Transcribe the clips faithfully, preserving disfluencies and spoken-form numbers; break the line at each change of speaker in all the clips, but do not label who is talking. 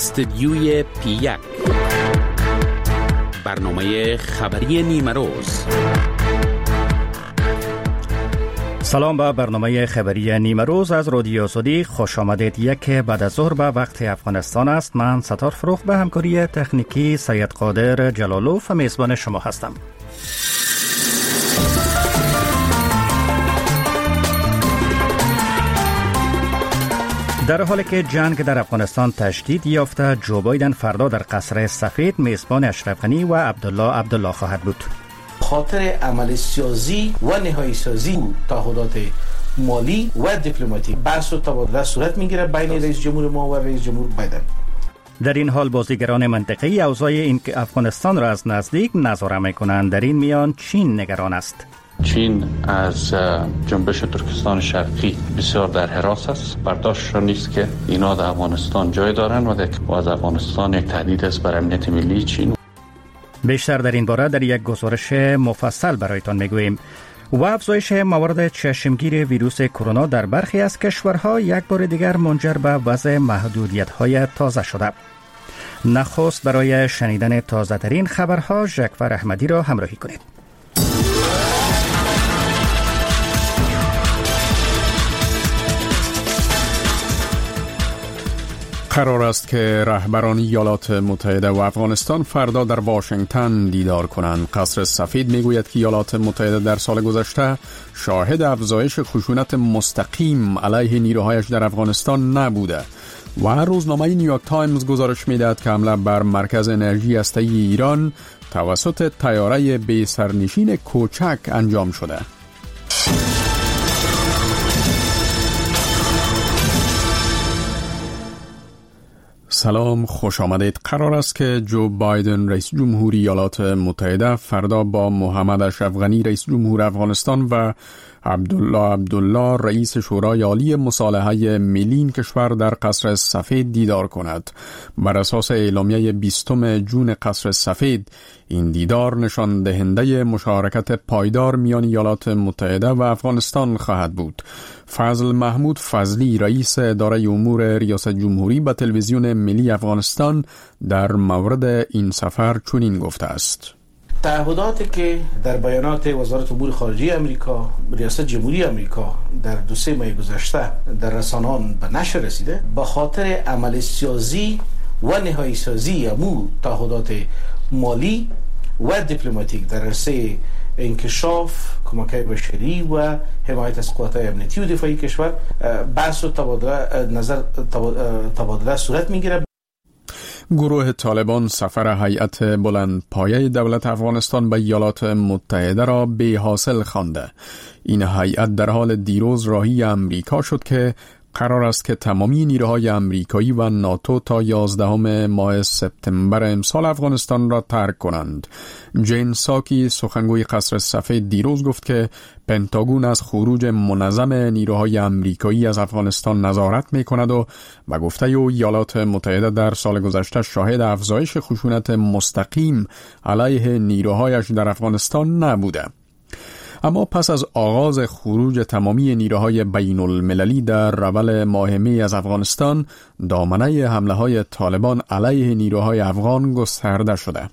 استدیوی پی یک، برنامه خبری نیمه روز.
سلام به برنامه خبری نیمه روز از رادیو آزادی خوش آمدید. یک بعد از ظهر به وقت افغانستان است. من ستار فروخ به همکاری تکنیکی سید قادر جلالوف میزبان شما هستم. در حالی که جنگ در افغانستان تشدید یافته، جو بایدن فردا در قصر سفید میزبان اشرف غنی و عبدالله عبدالله خواهد بود.
خاطر عمل سیاسی و نهایی سازی تعهدات مالی و دیپلماتیک بحث و تبادله صورت میگیره بین رئیس جمهور ما و رئیس جمهور بایدن.
در این حال بازیگران منطقه‌ای اوضاع این افغانستان را از نزدیک نظاره میکنند. در این میان چین نگران است.
چین از جنبش ترکستان شرقی بسیار در حراس است. برداشت را نیست که اینا در افغانستان جای دارند و از افغانستان یک تهدید است بر امنیت ملی چین.
بیشتر در این باره در یک گزارش مفصل برایتان میگوییم. و افزایش موارد چشمگیر ویروس کرونا در برخی از کشورها یک بار دیگر منجر به وضع محدودیت‌های تازه شده. نخست برای شنیدن تازه ترین خبرها ژکفر احمدی را همراهی کنید.
قرار است که رهبران ایالات متحده و افغانستان فردا در واشنگتن دیدار کنند. قصر سفید میگوید که ایالات متحده در سال گذشته شاهد افزایش خشونت مستقیم علیه نیروهایش در افغانستان نبوده و روزنامه نیویورک تایمز گزارش میدهد که حمله بر مرکز انرژی هسته‌ای ایران توسط طیاره بی سرنشین کوچک انجام شده. سلام، خوش آمدید. قرار است که جو بایدن رئیس جمهوری ایالات متحده فردا با محمد اشرف غنی رئیس جمهور افغانستان و عبدالله عبدالله رئیس شورای عالی مصالحه ملی این کشور در قصر سفید دیدار کند. بر اساس اعلامیه بیستم جون قصر سفید، این دیدار نشان دهنده مشارکت پایدار میان ایالات متحده و افغانستان خواهد بود. فضل محمود فضلی رئیس اداره امور ریاست جمهوری به تلویزیون ملی افغانستان در مورد این سفر چنین گفته است:
تعهداتی که در بیانات وزارت امور خارجه امریکا، ریاست جمهوری امریکا در دو سه ماه گذشته در رسانه‌ها به نشر رسیده، به خاطر عمل سیاسی و نهایی سازی امو تعهدات مالی و دیپلماتیک در عرصه انکشاف، کمک بشری و حمایت از قوات‌های امنیتی و دفاعی کشور بحث و تبادله نظر تبادله صورت میگیره.
گروه طالبان سفر هیئت بلندپایه دولت افغانستان به ایالات متحده را بی حاصل خوانده. این هیئت در حال دیروز راهی امریکا شد که قرار است که تمامی نیروهای امریکایی و ناتو تا یازدهم ماه سپتامبر امسال افغانستان را ترک کنند. جین ساکی سخنگوی قصر سفید دیروز گفت که پنتاگون از خروج منظم نیروهای امریکایی از افغانستان نظارت می کند و به گفته او ایالات متحده در سال گذشته شاهد افزایش خشونت مستقیم علیه نیروهایش در افغانستان نبوده. اما پس از آغاز خروج تمامی نیروهای بین المللی در رول ماه می از افغانستان، دامنه حمله های طالبان علیه نیروهای افغان گسترده شده.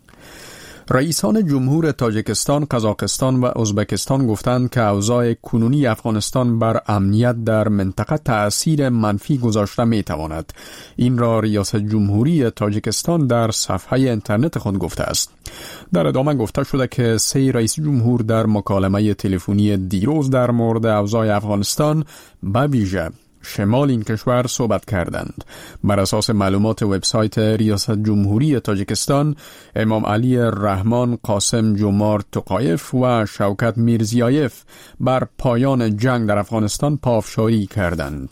رئیسان جمهور تاجیکستان، قزاقستان و ازبکستان گفتند که اوضاع کنونی افغانستان بر امنیت در منطقه تأثیر منفی گذاشته می تواند. این را ریاست جمهوری تاجیکستان در صفحه اینترنت خود گفته است. در ادامه گفته شده که سه رئیس جمهور در مکالمه تلفنی دیروز در مورد اوضاع افغانستان به ویژه شمال این کشور صحبت کردند. بر اساس معلومات وبسایت ریاست جمهوری تاجیکستان، امام علی رحمان، قاسم جمار توقایف و شوکت میرزیایف بر پایان جنگ در افغانستان پافشاری کردند.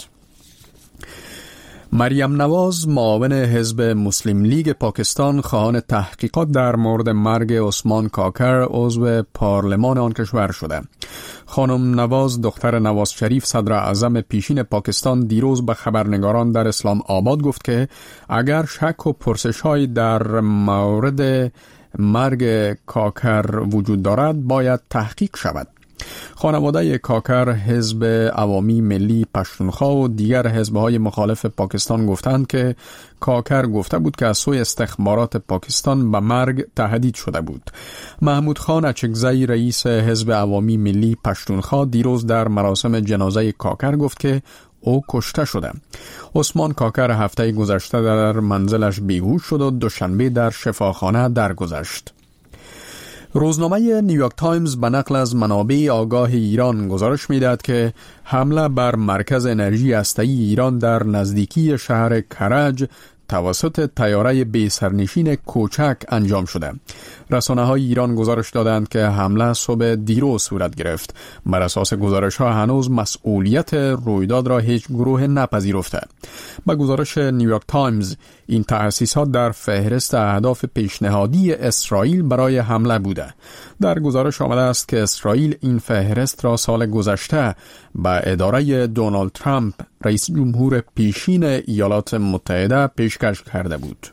مریم نواز، معاون حزب مسلم لیگ پاکستان، خواهان تحقیقات در مورد مرگ عثمان کاکر عضو پارلمان آن کشور شده. خانم نواز، دختر نواز شریف صدر اعظم پیشین پاکستان، دیروز به خبرنگاران در اسلام آباد گفت که اگر شک و پرسش‌هایی در مورد مرگ کاکر وجود دارد باید تحقیق شود. خانواده کاکر، حزب عوامی ملی پشتونخوا و دیگر حزب‌های مخالف پاکستان گفتند که کاکر گفته بود که از سوی استخبارات پاکستان به مرگ تهدید شده بود. محمود خان اچکزی، رئیس حزب عوامی ملی پشتونخوا، دیروز در مراسم جنازه کاکر گفت که او کشته شده. عثمان کاکر هفته گذشته در منزلش بیهوش شد و دوشنبه در شفاخانه درگذشت. روزنامه نیویورک تایمز به نقل از منابع آگاه ایران گزارش می‌دهد که حمله بر مرکز انرژی هسته‌ای ایران در نزدیکی شهر کرج توسط طیاره بی سرنشین کوچک انجام شده. رسانه‌های ایران گزارش دادند که حمله صبح دیروز صورت گرفت. بر اساس گزارش‌ها هنوز مسئولیت رویداد را هیچ گروه نپذیرفته. با گزارش نیویورک تایمز، این تأسیسات در فهرست اهداف پیشنهادی اسرائیل برای حمله بوده. در گزارش آمده است که اسرائیل این فهرست را سال گذشته به اداره دونالد ترامپ، رئیس جمهور پیشین ایالات متحده، پیشکش کرده بود.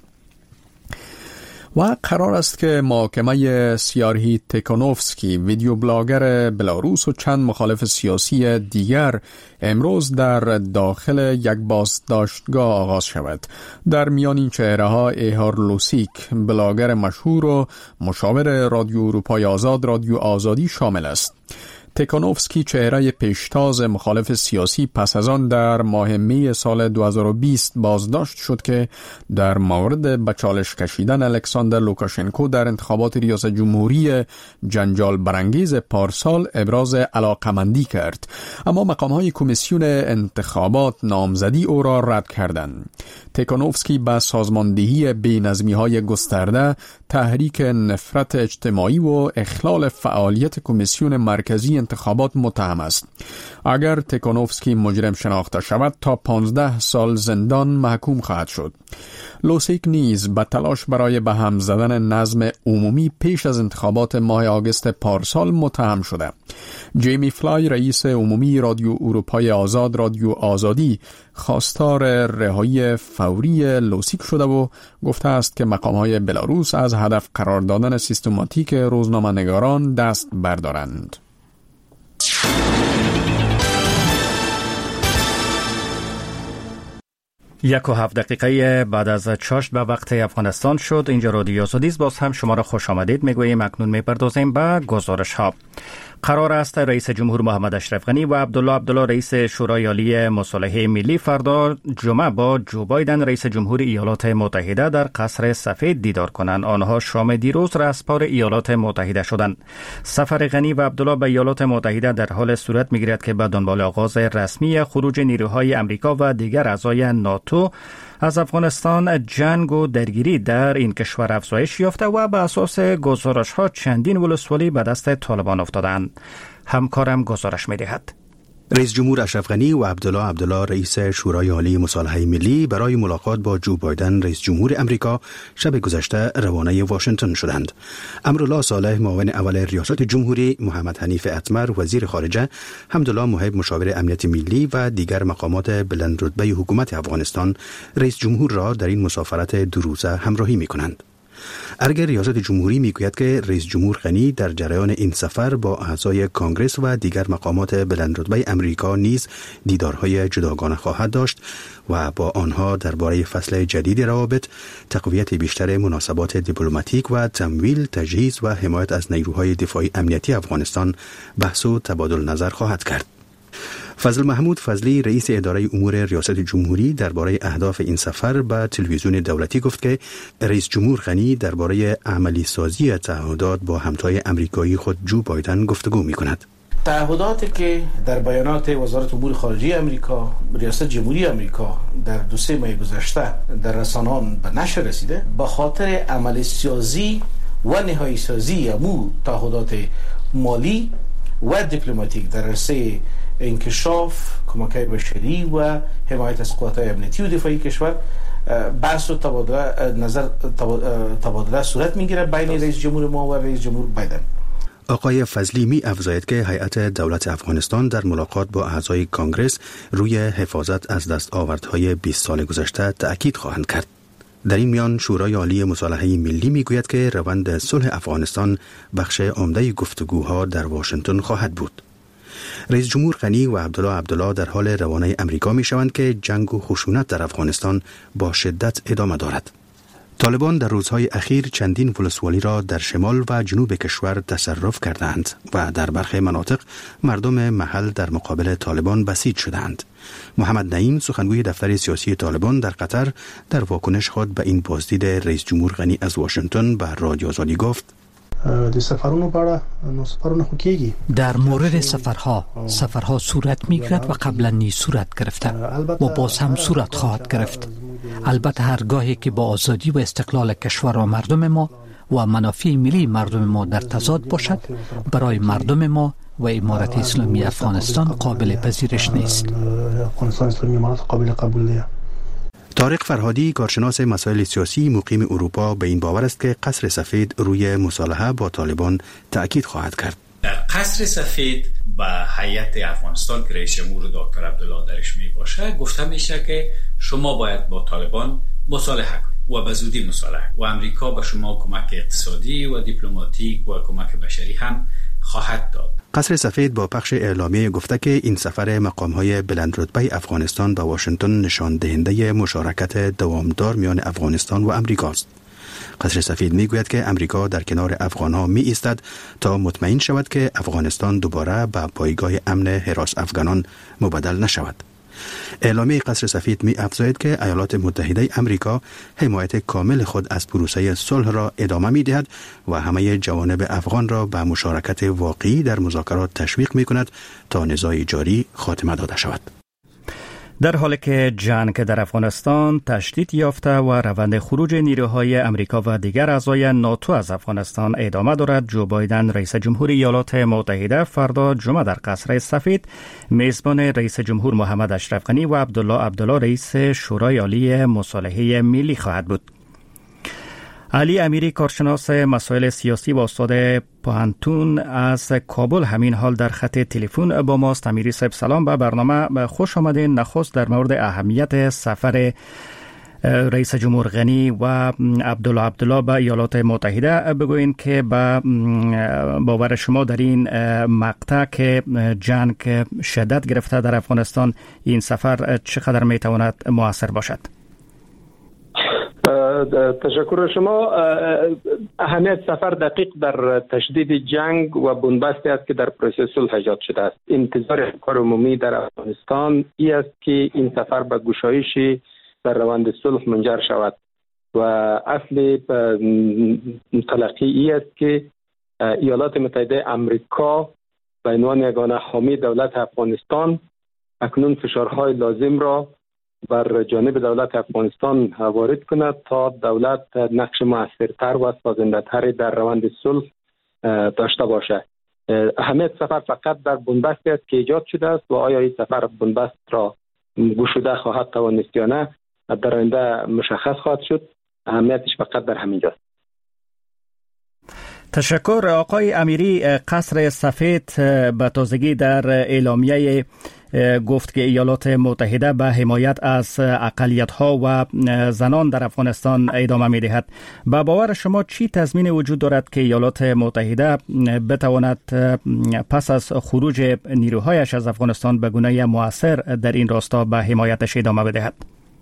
و قرار است که محاکمه سیارهی تیکانوفسکی، ویدیو بلاگر بلاروس و چند مخالف سیاسی دیگر امروز در داخل یک بازداشتگاه آغاز شود. در میان این چهره ها ایهار لوسیک، بلاگر مشهور و مشاور رادیو اروپای آزاد، رادیو آزادی شامل است. تیکانوفسکی چهره پیشتاز مخالف سیاسی پس از آن در ماه می سال دو هزار و بیست بازداشت شد که در مورد به چالش کشیدن الکساندر لوکاشنکو در انتخابات ریاست جمهوری جنجال برانگیز پارسال ابراز علاقمندی کرد، اما مقام‌های کمیسیون انتخابات نامزدی او را رد کردند. تیکانوفسکی به سازماندهی بی‌نظمی‌های گسترده، تحریک نفرت اجتماعی و اخلال فعالیت کمیسیون مرکزی انتخابات متهم است. اگر تیکانوفسکی مجرم شناخته شود تا پانزده سال زندان محکوم خواهد شد. لوسیک نیز به تلاش برای به هم زدن نظم عمومی پیش از انتخابات ماه آگوست پارسال متهم شده. جیمی فلای، رئیس عمومی رادیو اروپای آزاد، رادیو آزادی، خواستار رهایی فوری لوسیک شده و گفته است که مقام‌های بلاروس از هدف قرار دادن سیستماتیک روزنامه‌نگاران دست بردارند.
یک و هفت دقیقه بعد از چاشت به وقت افغانستان شد. اینجا رادیو آزادی است. باز هم شما را خوش آمدید میگوییم. اکنون میپردازیم به گزارش ها. قرار است رئیس جمهور محمد اشرف غنی و عبدالله عبدالله، رئیس شورای عالی مصالحه ملی، فردا جمعه با جو بایدن، رئیس جمهور ایالات متحده، در قصر سفید دیدار کنند. آنها شام دیروز رسپار ایالات متحده شدند. سفر غنی و عبدالله به ایالات متحده در حال صورت میگیرد که به دنبال آغاز رسمی خروج نیروهای امریکا و دیگر اعضای ناتو از افغانستان، جنگ و درگیری در این کشور افزایش یافته و به اساس گزارش ها چندین ولسوالی به دست طالبان افتادند. همکارم گزارش می دهد.
رئیس جمهور اشرف غنی و عبدالله عبدالله، رئیس شورای عالی مصالحه ملی، برای ملاقات با جو بایدن، رئیس جمهور امریکا، شب گذشته روانه واشنگتن شدند. امرالله صالح، معاون اول ریاست جمهوری، محمد حنیف اتمر، وزیر خارجه، حمدالله محب، مشاور امنیت ملی و دیگر مقامات بلند رتبه حکومت افغانستان، رئیس جمهور را در این مسافرت دو روزه همراهی می کنند. ارگ ریاست جمهوری میگوید که رئیس جمهور غنی در جریان این سفر با اعضای کانگرس و دیگر مقامات بلند رتبه امریکا نیز دیدارهای جداگانه خواهد داشت و با آنها درباره فصل جدید روابط، تقویت بیشتر مناسبات دیپلماتیک و تمویل، تجهیز و حمایت از نیروهای دفاعی امنیتی افغانستان بحث و تبادل نظر خواهد کرد. فضل محمود فضلی، رئیس اداره امور ریاست جمهوری، درباره اهداف این سفر به تلویزیون دولتی گفت که رئیس جمهور غنی درباره عملی سازی تعهدات با همتای امریکایی خود جو بایدن گفتگو می کند.
تعهداتی که در بیانات وزارت امور خارجه امریکا، ریاست جمهوری امریکا در دو سه ماه گذشته در رسانه‌ها به نشر رسیده، به خاطر عملی سازی و نهایی سازی امو تعهدات مالی و دیپلماتیک در راسته انکشاف، کمک بشری و حمایت از قوات‌های امنیتی و دفاعی کشور، بحث و تبادله نظر تبادله صورت میگیره بین رئیس جمهور ما و رئیس جمهور بایدن.
آقای فضلی می افزاید که هیئت دولت افغانستان در ملاقات با اعضای کانگرس روی حفاظت از دستاوردهای بیست سال گذشته تأکید خواهند کرد. در این میان شورای عالی مصالحه ملی میگوید که روند صلح افغانستان بخش عمده گفتگوها در واشنگتن خواهد بود. رئیس جمهور غنی و عبدالله عبدالله در حال روانه امریکا می شوند که جنگ و خشونت در افغانستان با شدت ادامه دارد. طالبان در روزهای اخیر چندین ولسوالی را در شمال و جنوب کشور تصرف کردند و در برخی مناطق مردم محل در مقابل طالبان بسیج شدند. محمد نعیم سخنگوی دفتر سیاسی طالبان در قطر در واکنش خود به این بازدید رئیس جمهور غنی از واشنگتن به رادیو آزادی گفت:
د سفرونو په اړه نو سفرونه خو کیږي.
در مورد سفرها سفرها صورت میگیرد و قبلا نیز صورت گرفته و باز هم صورت خواهد گرفت. البته هرگاهی که با آزادی و استقلال کشور و مردم ما و منافع ملی مردم ما در تضاد باشد، برای مردم ما و امارت اسلامی افغانستان قابل پذیرش نیست.
افغانستان اسلامی امارت قابل قبول نیست.
طارق فرهادی، کارشناس مسائل سیاسی مقیم اروپا، به این باور است که قصر سفید روی مصالحه با طالبان تأکید خواهد کرد.
در قصر سفید با هیئت افغانستان که رئیس جمهور دکتر عبدالله درش می باشه گفته میشه که شما باید با طالبان مصالحه کنید و به زودی مصالحه و امریکا به شما کمک اقتصادی و دیپلماتیک و کمک بشری هم خواهد داد.
قصر سفید با پخش اعلامیه گفته که این سفر مقام‌های بلندرتبه افغانستان به واشنگتن نشان دهنده مشارکت دوامدار میان افغانستان و امریکا است. قصر سفید میگوید که امریکا در کنار افغان‌ها می ایستد تا مطمئن شود که افغانستان دوباره به پایگاه امن حراس افغانان مبدل نشود. اعلامیه قصر سفید می افزاید که ایالات متحده امریکا حمایت کامل خود از پروسه صلح را ادامه می دهد و همه جوانب افغان را به مشارکت واقعی در مذاکرات تشویق می کند تا نزاع جاری خاتمه داده شود.
در حالی که جنگ در افغانستان تشدید یافته و روند خروج نیروهای امریکا و دیگر اعضای ناتو از افغانستان ادامه دارد، جو بایدن رئیس جمهور ایالات متحده فردا جمعه در قصر سفید میزبان رئیس جمهور محمد اشرف غنی و عبدالله عبدالله رئیس شورای عالی مصالحه ملی خواهد بود. علی امیری، کارشناس مسائل سیاسی و استاد پوهنتون از کابل همین حال در خط تلفن با ماست. امیری صاحب سلام، به برنامه خوش آمدین. نخست در مورد اهمیت سفر رئیس جمهور غنی و عبدالله عبدالله به ایالات متحده بگوین که با باور شما در این مقطع که جنگ شدت گرفته در افغانستان این سفر چقدر میتواند مؤثر باشد؟
تشکر شما. اهمیت سفر دقیق در تشدید جنگ و بنبستی است که در پروسه صلح ایجاد شده است. انتظار افکار عمومی در افغانستان این است که این سفر به گشایش در روند صلح منجر شود و اصل تلقی این است که ایالات متحده امریکا به عنوان یگانه حامی دولت افغانستان اکنون فشارهای لازم را بر جانب دولت افغانستان وارد کند تا دولت نقش مؤثرتر و سازنده‌تری در روند صلح داشته باشد. اهمیت سفر فقط در بنبستی است که ایجاد شده است و آیا این سفر بنبست را گشوده خواهد توانست یا نه در آینده مشخص خواهد شد. اهمیتش فقط در همین جاست.
تشکر آقای امیری. قصر سفید به تازگی در اعلامیه گفت که ایالات متحده به حمایت از اقلیت‌ها و زنان در افغانستان ادامه می‌دهد. به باور شما چی تضمین وجود دارد که ایالات متحده بتواند پس از خروج نیروهایش از افغانستان به گونه مؤثر در این راستا به حمایتش ادامه بدهد؟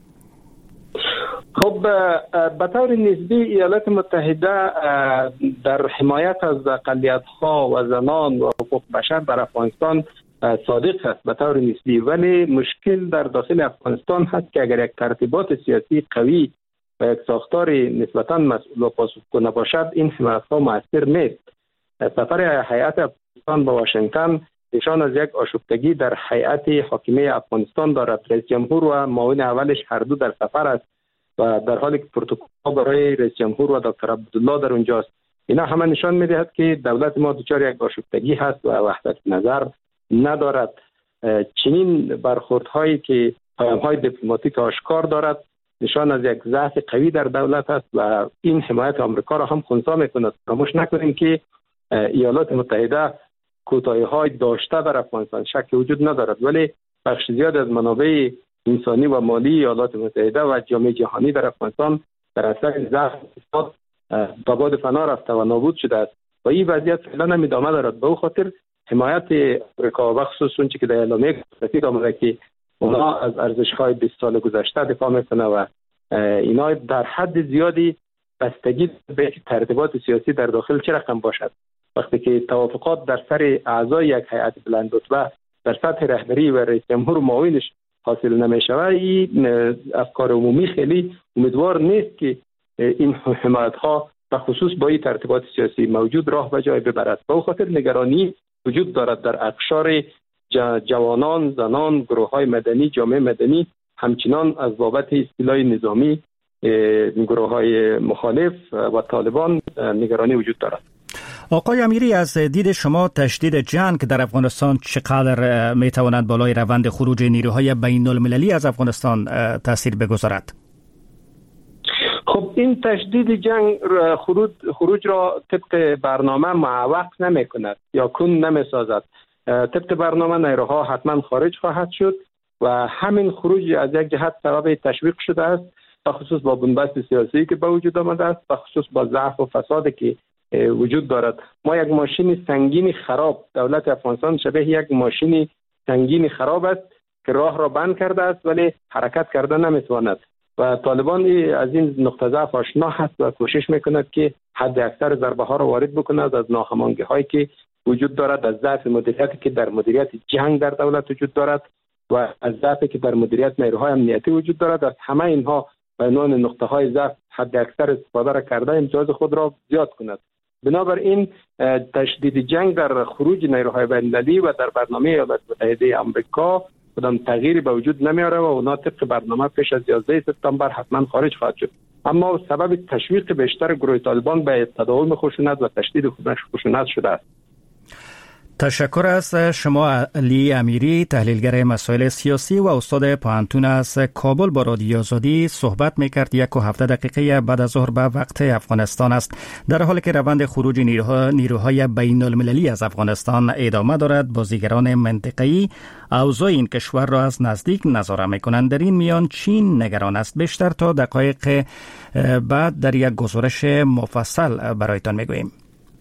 خب به طور نسبی ایالات متحده در حمایت از اقلیت‌ها و زنان و حقوق بشر در افغانستان صادق است به طور نسبی، ولی مشکل در داخل افغانستان هست که اگر یک ترتیبات سیاسی قوی و یک ساختار نسبتاً مسئول و پاسخگو نباشد این حمایت‌ها مؤثر نیست. سفر هیئت افغانستان به واشنگتن نشان از یک آشفتگی در هیئت حاکمه افغانستان دارد. رئیس جمهور و معاون اولش هر دو در سفر است و در حالی که پروتکل برای رئیس جمهور و دکتر عبدالله در اونجاست. اینا همه نشان می‌دهد که دولت ما دچار یک آشفتگی هست و وحدت نظر ندارد. چنین برخوردهایی که پیام‌های دیپلماتیک آشکار دارد نشان از یک ضعف قوی در دولت است و این حمایت آمریکا را هم خنثی می‌کند. فراموش نکنیم که ایالات متحده کوتاهی‌های داشته در افغانستان شک وجود ندارد، ولی بخش زیاد از منابع انسانی و مالی ایالات متحده و جامعه جهانی در افغانستان در اثر ضعف اقتصاد به باد فنا رفته و نابود شده است و این وضعیت فعلا هم ادامه دارد. به او خاطر حمایت آمریکا و خصوص اون که در اعلامیه گفته آمده که اونا از ارزش‌های بیست سال گذشته دفاع میکنه و اینا در حد زیادی بستگی به ترتیبات سیاسی در داخل چه رقم باشد. وقتی که توافقات در سر اعضای یک هیئت بلند رتبه در سطح رهبری و رئیس جمهور و معاونش حاصل نمی‌شود، این افکار عمومی خیلی امیدوار نیست که این حمایت‌ها به خصوص با این ترتیبات سیاسی موجود راه به جای ببرد. به خاطر نگرانی وجود دارد در اقشار جوانان، زنان، گروه‌های مدنی، جامعه مدنی، همچنان از بابت اصطلاح نظامی گروه‌های مخالف و طالبان نگرانی وجود دارد.
آقای امیری، از دید شما تشدید جنگ در افغانستان چقدر میتواند بالای روند خروج نیروهای بین المللی از افغانستان تاثیر بگذارد؟
خب این تشدید جنگ خروج خروج را طبق برنامه معوق نمی کند یا کن نمی سازد. طبق برنامه نیروها حتما خارج خواهد شد و همین خروج از یک جهت سبب تشویق شده است، به خصوص با بنبست سیاسی که به وجود آمده است، به خصوص با ضعف و فسادی که وجود دارد. ما یک ماشین سنگین خراب، دولت افغانستان شبیه یک ماشین سنگین خراب است که راه را بند کرده است ولی حرکت کرده نمیتواند و طالبان از این نقطه ضعف آشنا هست و کوشش میکند که حد اکثر ضربه ها را وارد بکند از ناهمانگی هایی که وجود دارد، از ضعف مدیریتی که در مدیریت جنگ در دولت وجود دارد و از ضعفی که در مدیریت نیروهای امنیتی وجود دارد. از همه اینها به عنوان نقطه های ضعف حد اکثر استفاده را کرده امتیاز خود را زیاد کند. بنابراین تشدید جنگ در خروج نیروهای بین‌المللی و در برنامه ایالات متحده آمریکا کدام تغییری به وجود نمیاره و اونا طبق برنامه پیش از یازده سپتامبر حتما خارج خواهد شد. اما سبب تشویق بیشتر گروه طالبان به تداوم خشونت و تشدید خشونت شده است.
تشکر از شما علی امیری، تحلیلگر مسائل سیاسی و استاد پوهنتون از کابل. با رادیو آزادی صحبت میکرد. یک و هفته دقیقه بعد از ظهر به وقت افغانستان است. در حالی که روند خروج نیروها نیروهای بین المللی از افغانستان ادامه دارد، بازیگران منطقه‌ای اوضاع این کشور را از نزدیک نظاره میکنند. در این میان چین نگران است. بیشتر تا دقایق بعد در یک گزارش مفصل برایتان میگوییم.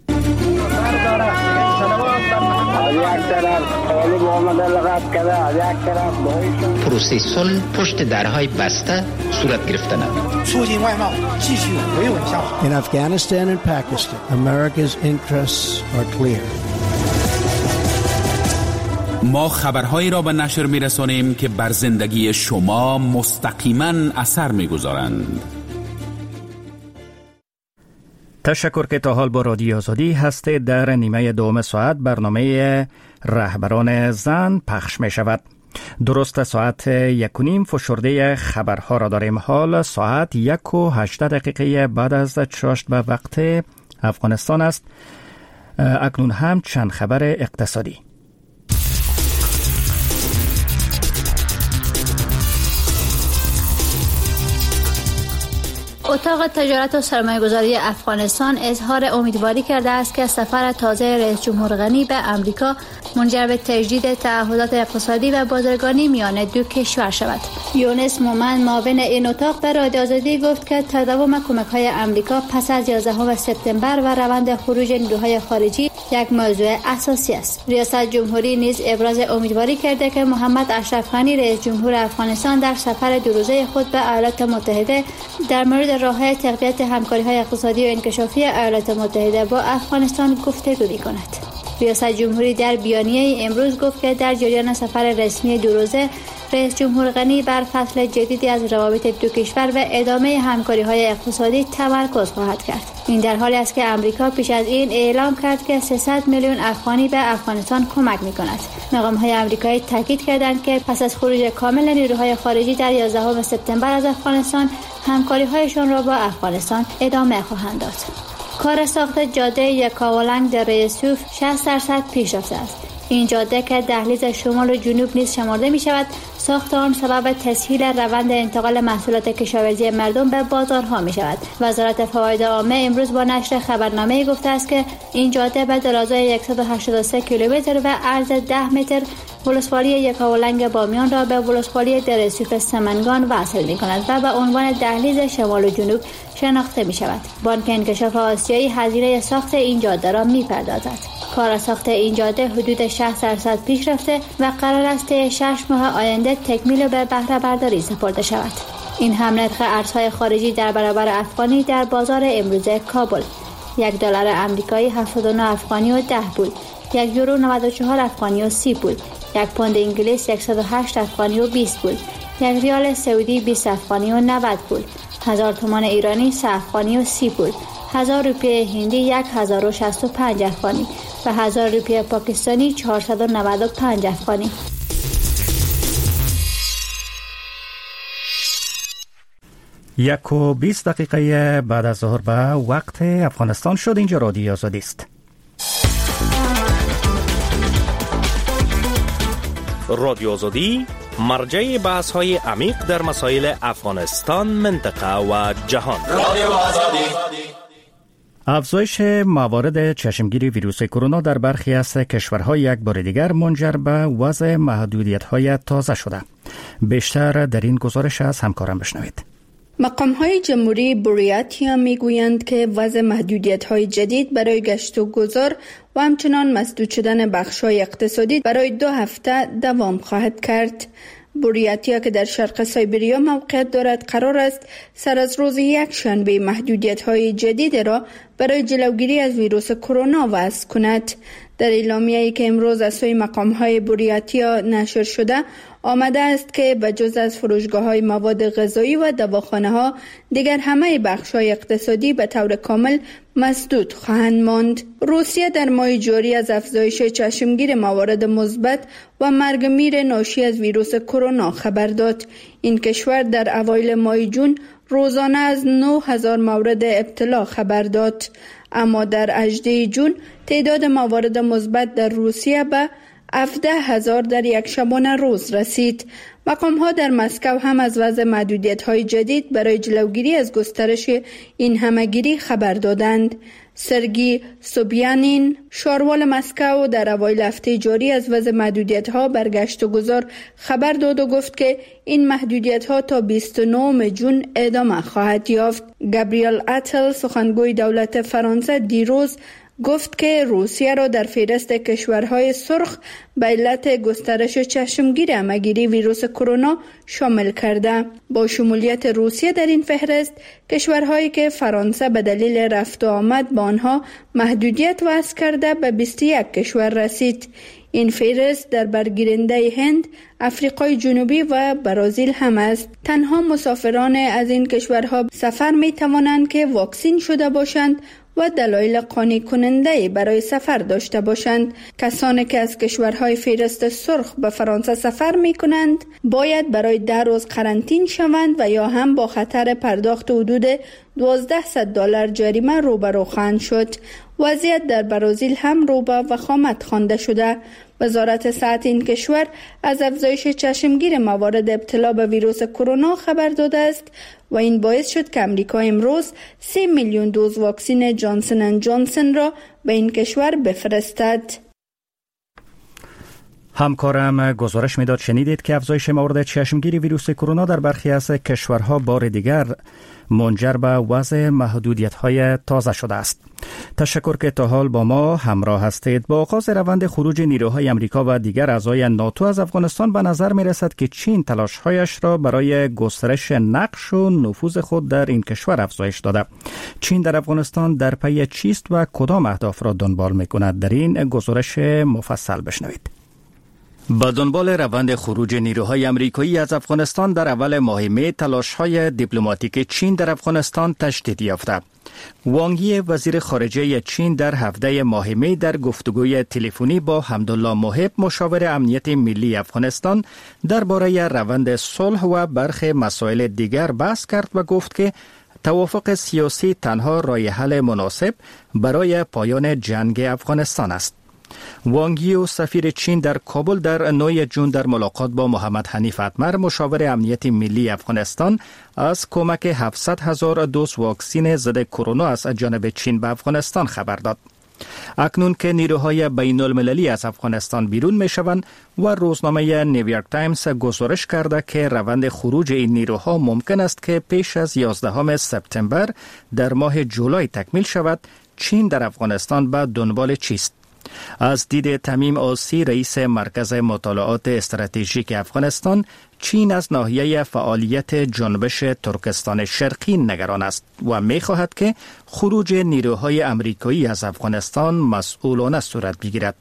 پروسه صلح پشت درهای بسته صورت گرفتن.
In Afghanistan and Pakistan, America's interests are clear.
ما خبرهایی را به نشر می‌رسانیم که بر زندگی شما مستقیما اثر می‌گذارند.
تشکر که تا حال با رادیو آزادی هستید. در نیمه دوم ساعت برنامه رهبران زن پخش می شود. درست ساعت یک و نیم فشرده خبرها را داریم. حال ساعت یک و هشت دقیقه بعد از چاشت به وقت افغانستان است. اکنون هم چند خبر اقتصادی.
اتاق تجارت و سرمایه‌گذاری افغانستان اظهار امیدواری کرده است که سفر تازه رئیس جمهور غنی به امریکا منجر به تجدید تعهدات اقتصادی و بازرگانی میان دو کشور شود. یونس مومن معاون این اتاق به رادیو آزادی گفت که تداوم کمک‌های امریکا پس از یازدهم سپتامبر و روند خروج نیروهای خارجی یک موضوع اساسی است. ریاست جمهوری نیز ابراز امیدواری کرده که محمد اشرف غنی رئیس جمهور افغانستان در سفر دو روزه خود به ایالات متحده در مورد راه‌های تقویت همکاری‌های اقتصادی و انکشافی ایالات متحده با افغانستان گفتگو می‌کند. ریاست جمهوری در بیانیه امروز گفت که در جریان سفر رسمی دو روزه رئیس جمهور غنی بر فصل جدیدی از روابط دو کشور و ادامه همکاری‌های اقتصادی تمرکز خواهد کرد. این در حالی است که امریکا پیش از این اعلام کرد که سیصد میلیون افغانی به افغانستان کمک می‌کند. مقام‌های آمریکایی تاکید کردند که پس از خروج کامل نیروهای خارجی در یازدهم سپتامبر از افغانستان، همکاری‌هایشان را با افغانستان ادامه خواهند داد. کار ساخت جاده یکاولنگ در یوسف شصت درصد پیش رفته است. این جاده که دهلیز شمال و جنوب نیز شمرده می شود، ساخت آن سبب تسهیل روند انتقال محصولات کشاورزی مردم به بازارها می شود. وزارت فواید عامه امروز با نشر خبرنامه گفته است که این جاده به درازای صد و هشتاد و سه کیلومتر و عرض ده متر ولسوالی یکاولنگ بامیان را به ولسوالی درسیف سمنگان وصل می کند و به عنوان دهلیز شمال و جنوب شناخته می شود. بانک انکشاف آسیایی هزینه ساخت این جاده را می پردازد. کار ساخت این جاده حدود شصت درصد پیش رفته و قرار است شش ماه آینده تکمیل به بهره برداری سپرده شود. این هم نرخ ارزهای خارجی در برابر افغانی در بازار امروزه کابل. یک دلار آمریکایی هفتاد و نه افغانی و ده پول، یک یورو نود و چهار افغانی و سی پول، یک پوند انگلیس صد و هشت افغانی و بیست پول، یک ریال سعودی بیست افغانی و نود پول، هزار تومان ایرانی سه افغانی و سی پول، هزار روپیه هندی یک هزار و شصت و پنج افغانی و هزار روپیه پاکستانی چهارصد و نود و پنج افغانی.
یک و بیست دقیقه بعد از ظهر به وقت افغانستان شد. اینجا رادیو آزادی است.
رادیو آزادی مرجع بحث های عمیق در مسائل افغانستان، منطقه و جهان. رادیو آزادی.
افزایش موارد چشمگیری ویروس کرونا در برخی از کشورها یک بار دیگر منجر به وضع محدودیت‌های تازه شده. بیشتر در این گزارش از همکارم بشنوید.
مقام‌های جمهوری بوریاتیا می‌گویند که وضع محدودیت‌های جدید برای گشت و گذار و همچنان مسدود شدن بخش‌های اقتصادی برای دو هفته دوام خواهد کرد. بوریاتیا که در شرق سایبریا موقعیت دارد قرار است سر از روز یک شنبه محدودیت‌های جدید را برای جلوگیری از ویروس کرونا وضع کند. در اعلامیه‌ای که امروز از سوی مقام‌های بوریاتیا نشر شده آمده است که بجز از فروشگاه‌های مواد غذایی و دواخانه‌ها دیگر همه بخش‌های اقتصادی به طور کامل مسدود خواهند ماند. روسیه در ماه جاری از افزایش چشمگیر موارد مثبت و مرگ میر ناشی از ویروس کرونا خبر داد. این کشور در اوایل ماه جون روزانه از نه هزار مورد ابتلا خبر داد، اما در هجدهم جون تعداد موارد مثبت در روسیه به هفده هزار در یک شبانه روز رسید. مقام‌ها در مسکو هم از وضع محدودیت‌های جدید برای جلوگیری از گسترش این همه‌گیری خبر دادند. سرگی سوبیانین، شاروال مسکو، در اوایل هفته جاری از وضع محدودیت‌ها بر گشت و گذار خبر داد و گفت که این محدودیت‌ها تا بیست و نهم جون ادامه خواهد یافت. گابریل اتل، سخنگوی دولت فرانسه، دیروز گفت که روسیه را در فهرست کشورهای سرخ به علت گسترش چشمگیر همه‌گیری ویروس کرونا شامل کرده. با شمولیت روسیه در این فهرست، کشورهایی که فرانسه به دلیل رفت و آمد با آنها محدودیت وضع کرده به بیست و یک کشور رسید. این فهرست در برگیرنده هند، افریقای جنوبی و برزیل هم است. تنها مسافران از این کشورها سفر می توانند که واکسین شده باشند و دلایل قانع کننده برای سفر داشته باشند. کسانی که از کشورهای فهرست سرخ به فرانسه سفر می کنند باید برای ده روز قرنطین شوند و یا هم با خطر پرداخت حدود دوازده دلار جریمه روبرو خواهند شد. وضعیت در برزیل هم رو به وخامت خوانده شده. وزارت صحت این کشور از افزایش چشمگیر موارد ابتلا به ویروس کرونا خبر داده است و این باعث شد که امریکا امروز سه میلیون دوز واکسن جانسن اند جانسن را به این کشور بفرستد.
همکارم گزارش میداد شنیدید که افزایش موارد چشمگیری ویروس کرونا در برخی از کشورها بار دیگر منجر به وضع محدودیت‌های تازه شده است. تشکر که تا حال با ما همراه هستید. با آغاز روند خروج نیروهای امریکا و دیگر اعضای ناتو از افغانستان به نظر می رسد که چین تلاش‌هایش را برای گسترش نقش و نفوذ خود در این کشور افزایش داده. چین در افغانستان در پی چیست و کدام اهداف را دنبال می کند؟ در این گزارش مفصل بشنوید. با دنبال روند خروج نیروهای آمریکایی از افغانستان در اول ماه می، تلاش‌های دیپلماتیک چین در افغانستان تشدید یافته. وانگ یی وزیر خارجه چین در هفده ماه می در گفتگوی تلفنی با حمدالله محب مشاور امنیت ملی افغانستان درباره روند صلح و برخی مسائل دیگر بحث کرد و گفت که توافق سیاسی تنها راه حل مناسب برای پایان جنگ افغانستان است. وانگ یی و سفیر چین در کابل در نهم جون در ملاقات با محمد حنیف اتمر مشاور امنیت ملی افغانستان از کمک هفتصد هزار دوز واکسن ضد کرونا از جانب چین به افغانستان خبر داد. اکنون که نیروهای بین المللی از افغانستان بیرون می شوند و روزنامه نیویورک تایمز گزارش کرده که روند خروج این نیروها ممکن است که پیش از یازدهم سپتامبر در ماه جولای تکمیل شود، چین در افغانستان به دنبال چیست؟ از دید تمیم آسی، رئیس مرکز مطالعات استراتژیک افغانستان، چین از ناحیه فعالیت جنبش ترکستان شرقی نگران است و می خواهد که خروج نیروهای امریکایی از افغانستان مسئولانه صورت بگیرد.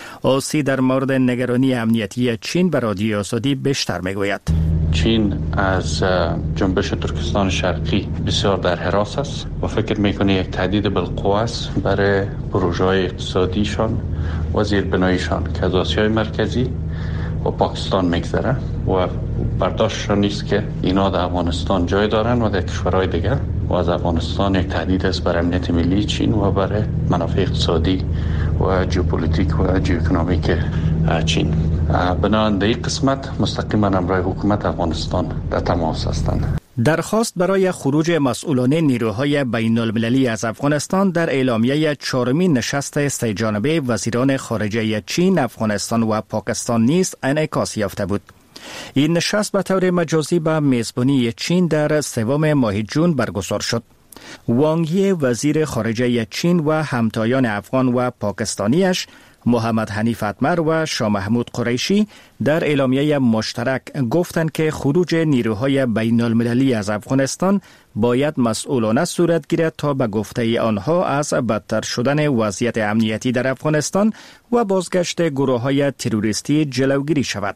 آسی در مورد نگرانی امنیتی چین به رادیو آزادی بیشتر می گوید.
چین از جنبش ترکستان شرقی بسیار در حراس است و فکر میکنه یک تهدید بالقوه است برای پروژه های اقتصادیشان و زیربناییشان که از آسیای مرکزی و پاکستان میگذره و برداشت نیست که اینا در افغانستان جای دارن و در کشورهای دیگر و از افغانستان یک تهدید است برای امنیت ملی چین و برای منافع اقتصادی و ژئوپلیتیک و ژئواکونومیک چین. بنابراین در این قسمت مستقیما همراه حکومت افغانستان در تماس هستند.
درخواست برای خروج مسئولان نیروهای بین المللی از افغانستان در اعلامیه چهارمین نشست سه‌جانبه وزیران خارجه چین، افغانستان و پاکستان نیز انعکاس یافته بود. این نشست به طور مجازی به میزبانی چین در سوم ماه جون برگزار شد. وانگ یی وزیر خارجه چین و همتایان افغان و پاکستانیش، محمد حنیف اتمر و شاه محمود قریشی در اعلامیه مشترک گفتند که خروج نیروهای بین المللی از افغانستان باید مسئولانه صورت گیرد تا به گفته آنها از بدتر شدن وضعیت امنیتی در افغانستان و بازگشت گروه‌های تروریستی جلوگیری شود.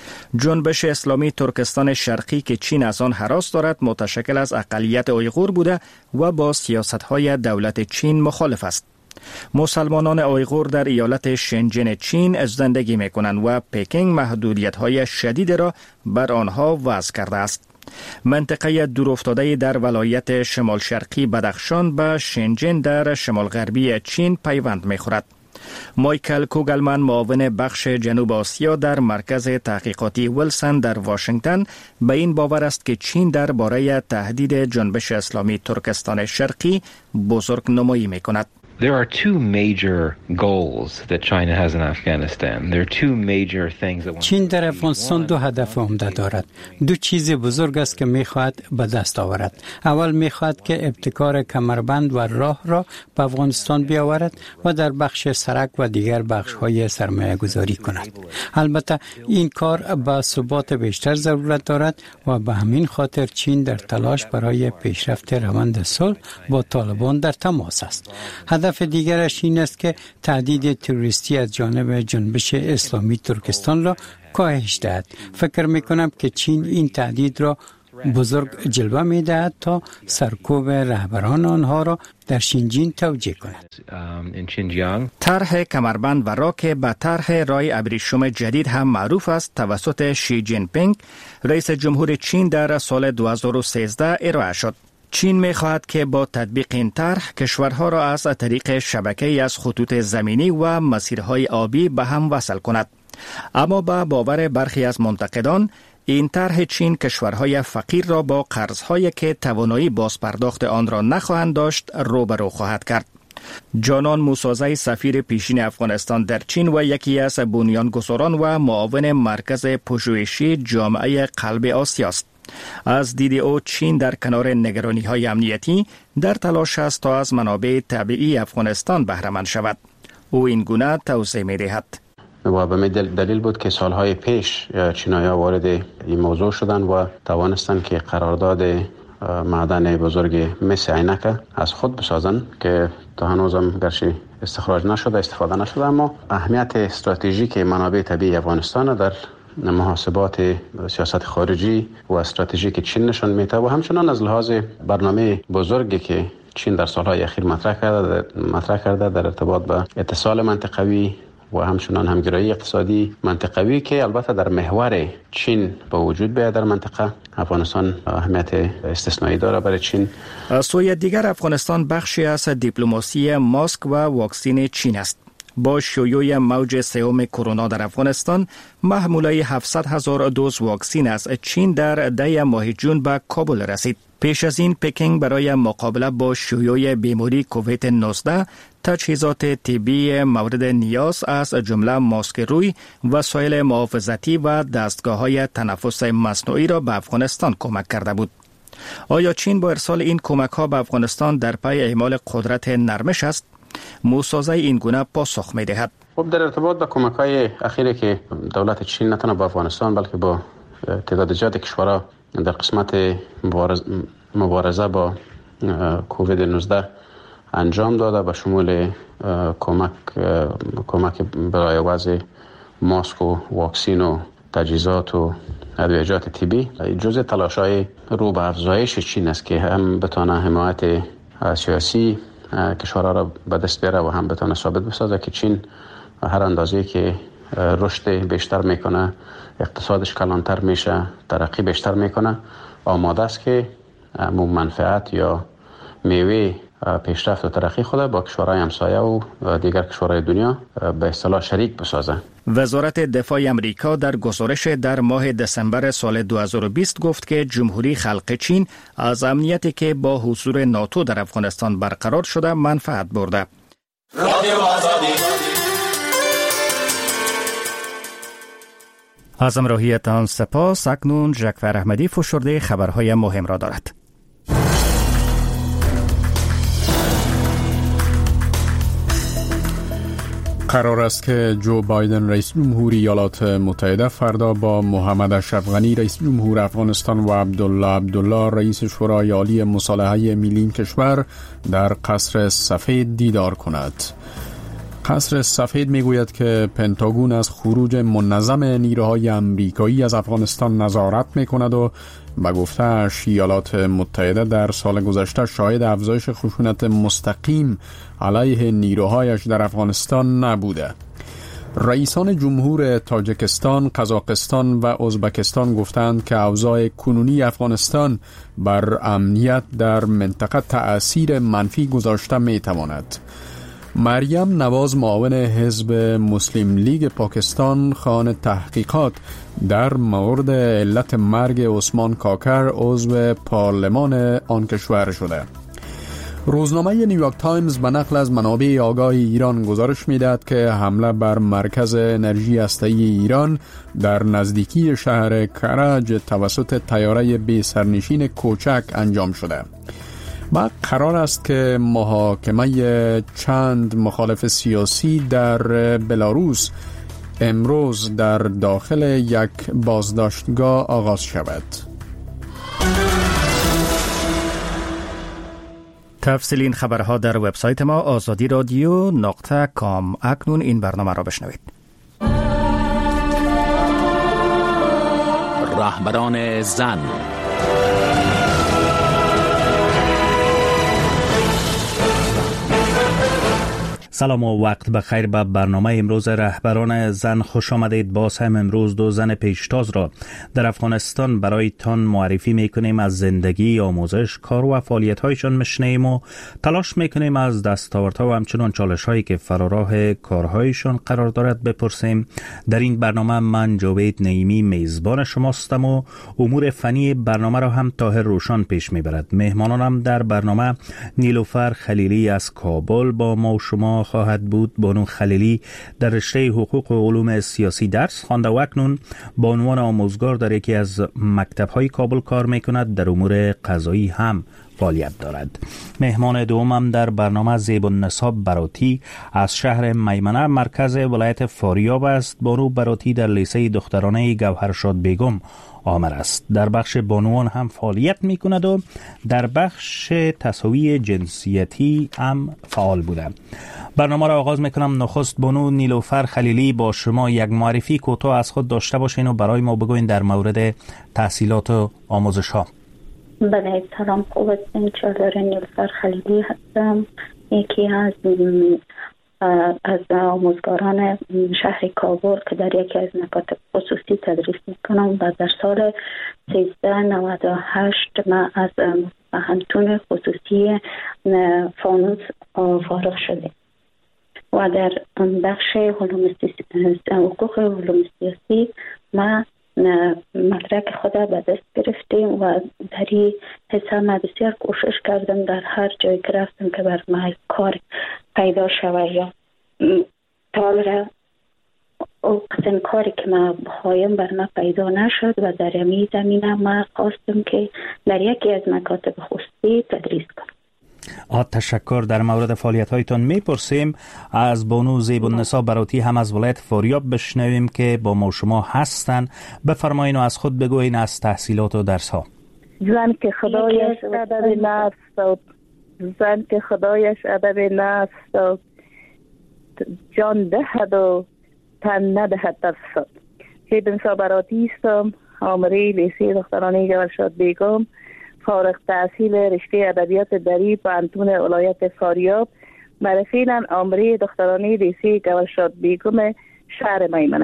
جنبش اسلامی ترکستان شرقی که چین از آن هراس دارد متشکل از اقلیت اویغور بوده و با سیاست‌های دولت چین مخالف است. مسلمانان اویغور در ایالت شنجن چین زندگی می کنند و پکینگ محدودیت‌های شدید را بر آنها وضع کرده است. منطقه دورافتاده در ولایت شمال شرقی بدخشان به شنجن در شمال غربی چین پیوند می خورد. مایکل کوگلمن، معاون بخش جنوب آسیا در مرکز تحقیقاتی ویلسون در واشنگتن، به این باور است که چین درباره تهدید جنبش اسلامی ترکستان شرقی بزرگ نمایی می کند.
There are two major goals that China has in Afghanistan. There are two major things that
چین در افغانستان دو هدف عمده دارد. دو چیز بزرگ است که می‌خواهد به دست آورد. اول می‌خواهد که ابتکار کمربند و راه را به افغانستان بیاورد و در بخش سرک و دیگر بخش‌های سرمایه‌گذاری کند. البته این کار به ثبات بیشتر ضرورت دارد و به همین خاطر چین در تلاش برای پیشرفت روند صلح با طالبان در تماس است. هدف هدف دیگرش این است که تهدید تروریستی از جانب جنبش اسلامی ترکستان را کاهش دهد. فکر میکنم که چین این تهدید را بزرگ جلوه میدهد تا سرکوب رهبران آنها را در شینجین توجیه کند.
طرح کمربند و راه که به طرح رای ابریشم جدید هم معروف است توسط شی جین پینگ، رئیس جمهور چین در سال دو هزار و سیزده ارائه شد. چین می‌خواهد که با تطبیق این طرح کشورها را از طریق شبکه‌ای از خطوط زمینی و مسیرهای آبی به هم وصل کند. اما با باور برخی از منتقدان، این طرح چین کشورهای فقیر را با قرض‌هایی که توانایی بازپرداخت آن را نخواهند داشت روبرو خواهد کرد. جانان موسازی، سفیر پیشین افغانستان در چین و یکی از بنیانگذاران و معاون مرکز پژوهشی جامعه قلب آسیا است. از دید او چین در کنار نگرانی‌های امنیتی در تلاش است تا از منابع طبیعی افغانستان بهره مند شود. او این گونه توضیح می‌دهد.
و به دلیل بود که سالهای پیش چینایی‌ها وارد این موضوع شدند و توانستند که قرارداد معدن بزرگ مس عینک از خود بسازند که تا هنوزم گرچه استخراج نشده، استفاده نشده، اما اهمیت استراتژیک منابع طبیعی افغانستان در محاسبات سیاست خارجی و استراتژیک چین نشان میده و همچنان از لحاظ برنامه بزرگی که چین در سالهای اخیر مطرح کرده مطرح کرده در ارتباط با اتصال منطقوی و همچنان همگرایی اقتصادی منطقوی که البته در محور چین با وجود بیاید در منطقه، افغانستان اهمیت استثنایی داره برای چین.
از سوی دیگر افغانستان بخشی از دیپلماسی ماسک و واکسین چین است. با شیوع موج سوم کرونا در افغانستان، محموله هفتصد هزار دوز واکسن از چین در ده ماه جون به کابل رسید. پیش از این پکینگ برای مقابله با شیوع بیماری کووید نوزده تجهیزات طبی مورد نیاز از جمله ماسک روی، وسایل محافظتی و دستگاه‌های تنفس مصنوعی را به افغانستان کمک کرده بود. آیا چین با ارسال این کمک‌ها به افغانستان در پی اعمال قدرت نرمش است؟ موسازه این گونه پاسخ می‌دهد.
خب در ارتباط با کمک‌های اخیری که دولت چین نه تنها با افغانستان بلکه با تعداد زیاد کشورها در قسمت مبارز مبارزه با کووید نوزده انجام داده به شمول کمک کمک برای وضع ماسک و واکسین و تجهیزات و ادویه‌جات طبی جزء تلاش‌های رو به افزایش چین است که هم بتونه حمایت سیاسی کشورها را به دست بیاره و هم بتونه ثابت بسازه که چین هر اندازه‌ای که رشد بیشتر میکنه، اقتصادش کلانتر میشه، ترقی بیشتر میکنه، آماده است که منفعت یا میوه پیشرفت و ترقی خود با کشورهای همسایه و دیگر کشورهای دنیا به اصطلاح شریک بسازه.
وزارت دفاع امریکا در گزارش در ماه دسامبر سال دو هزار و بیست گفت که جمهوری خلق چین از امنیتی که با حضور ناتو در افغانستان برقرار شده منفعت برده. از همراهیتان سپاس. اکنون جعفر احمدی فشرده خبرهای مهم را دارد.
قرار است که جو بایدن رئیس جمهوری ایالات متحده فردا با محمد اشرف غنی رئیس جمهور افغانستان و عبدالله عبدالله رئیس شورای عالی مصالحه ملی کشور در قصر سفید دیدار کند. قصر سفید میگوید که پنتاگون از خروج منظم نیروهای امریکایی از افغانستان نظارت میکند و به گفته‌اش ایالات متحده در سال گذشته شاهد افزایش خشونت مستقیم علیه نیروهایش در افغانستان نبوده. رئیسان جمهور تاجیکستان، قزاقستان و ازبکستان گفتند که اوضاع کنونی افغانستان بر امنیت در منطقه تأثیر منفی گذاشته میتواند. مریم نواز معاون حزب مسلم لیگ پاکستان خواهان تحقیقات در مورد علت مرگ عثمان کاکر عضو پارلمان آن کشور شده. روزنامه نیویورک تایمز به نقل از منابع آگاه ایران گزارش می‌دهد که حمله بر مرکز انرژی هسته‌ای ایران در نزدیکی شهر کرج توسط طیاره بی سرنشین کوچک انجام شده. و قرار است که محاکمه چند مخالف سیاسی در بلاروس امروز در داخل یک بازداشتگاه آغاز شود.
تفصیل این خبرها در وبسایت ما آزادی رادیو نقطه کام. اکنون این برنامه را بشنوید.
رهبران زن.
سلام و وقت بخیر. به برنامه امروز رهبران زن خوش آمدید. باز هم امروز دو زن پیشتاز را در افغانستان برای تان معرفی میکنیم. از زندگی، آموزش، کار و فعالیت هایشان میشنیم و تلاش میکنیم از دستاوردها و همچنان چالش هایی که فراراه کارهایشان قرار دارد بپرسیم. در این برنامه من جاوید نعیمی میزبان شماستم و امور فنی برنامه را هم طاهر روشان پیش میبرد. مهمانانم در برنامه نیلوفر خلیلی از کابل با ما و شما خواهد بود. بانو خلیلی در رشته حقوق و علوم سیاسی درس خوانده و اکنون با عنوان آموزگار در یکی از مکتب‌های کابل کار می‌کند. در امور قضایی هم فعالیت دارد. مهمان دومم در برنامه زیب النساب براتی از شهر میمنه مرکز ولایت فاریاب است. بانو براتی در لیسه دخترانه گوهرشاد بیگم آمر است. در بخش بانوان هم فعالیت می کند و در بخش تساوی جنسیتی هم فعال بوده. برنامه را آغاز می کنم. نخست بانو نیلوفر خلیلی با شما یک معرفی کوتاه از خود داشته باشین و برای ما بگوین در مورد تحصیلات و آموزش ها.
بله، سلام، خوب هستیم. چهردار نیلوفر خلیلی هستم. یکی از از آموزگاران شهر کابل که در یکی از مکاتب خصوصی تدریس میکنم و در سال سیزده نود و هشت من از محنتون خصوصی فانوس فارغ شدیم و در بخش حقوق علوم سیاسی من مدرک خود به دست گرفتیم و در این حصه ما بسیار کوشش کردم در هر جایی که رفتم که بر ما کار پیدا شود یا تال او قسم کاری که ما بخوایم بر ما پیدا نشد و در این زمینه ما خواستم که در یکی از مکاتب خصوصی تدریس کنم.
آه تشکر. در مورد فعالیت هایتان میپرسیم. از بانو زیب النسا براتی هم از ولایت فاریاب بشنویم که با ما شما هستن. بفرمایین و از خود بگوین از تحصیلات و درس ها.
زن که خدایش ادب نفس داد، زن که خدایش ادب نفس داد، جان دهد و تن ندهد درصد. زیب النسا براتی استم، آمری لیسه دخترانه گورشاد بیگم، فارغ تحصیل رشته ادبیات دری پانتون ولایت فاریاب، مرفینا آمری دخترانه لیسه گورشاد بیگم شهر میمنه.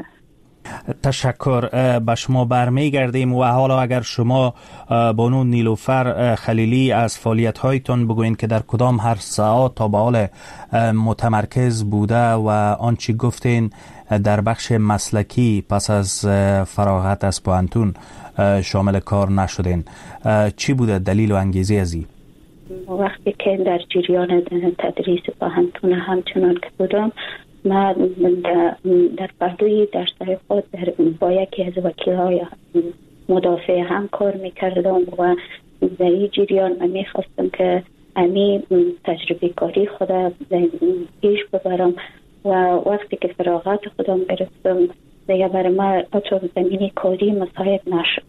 تشکر. به شما برمیگردیم و حالا اگر شما بانو نیلوفر خلیلی از فعالیت هایتون بگوین که در کدام هر ساعت تا به حال متمرکز بوده و آنچه گفتین در بخش مسلکی پس از فراغت از پانتون شامل کار نشدین، چی بوده دلیل و انگیزه از این؟
وقتی که در جریان تدریس پانتون همچنان که بودم، ما در پردوی درس‌های خود در با یکی از وکیل‌های مدافع هم کار می‌کردم و در این جریان من می‌خواستم که امی تجربه کاری خود پیش ببرم و وقتی که فراغت خودم گرفتم دیگه برای ما تو زمینی کاری مساعد نشد.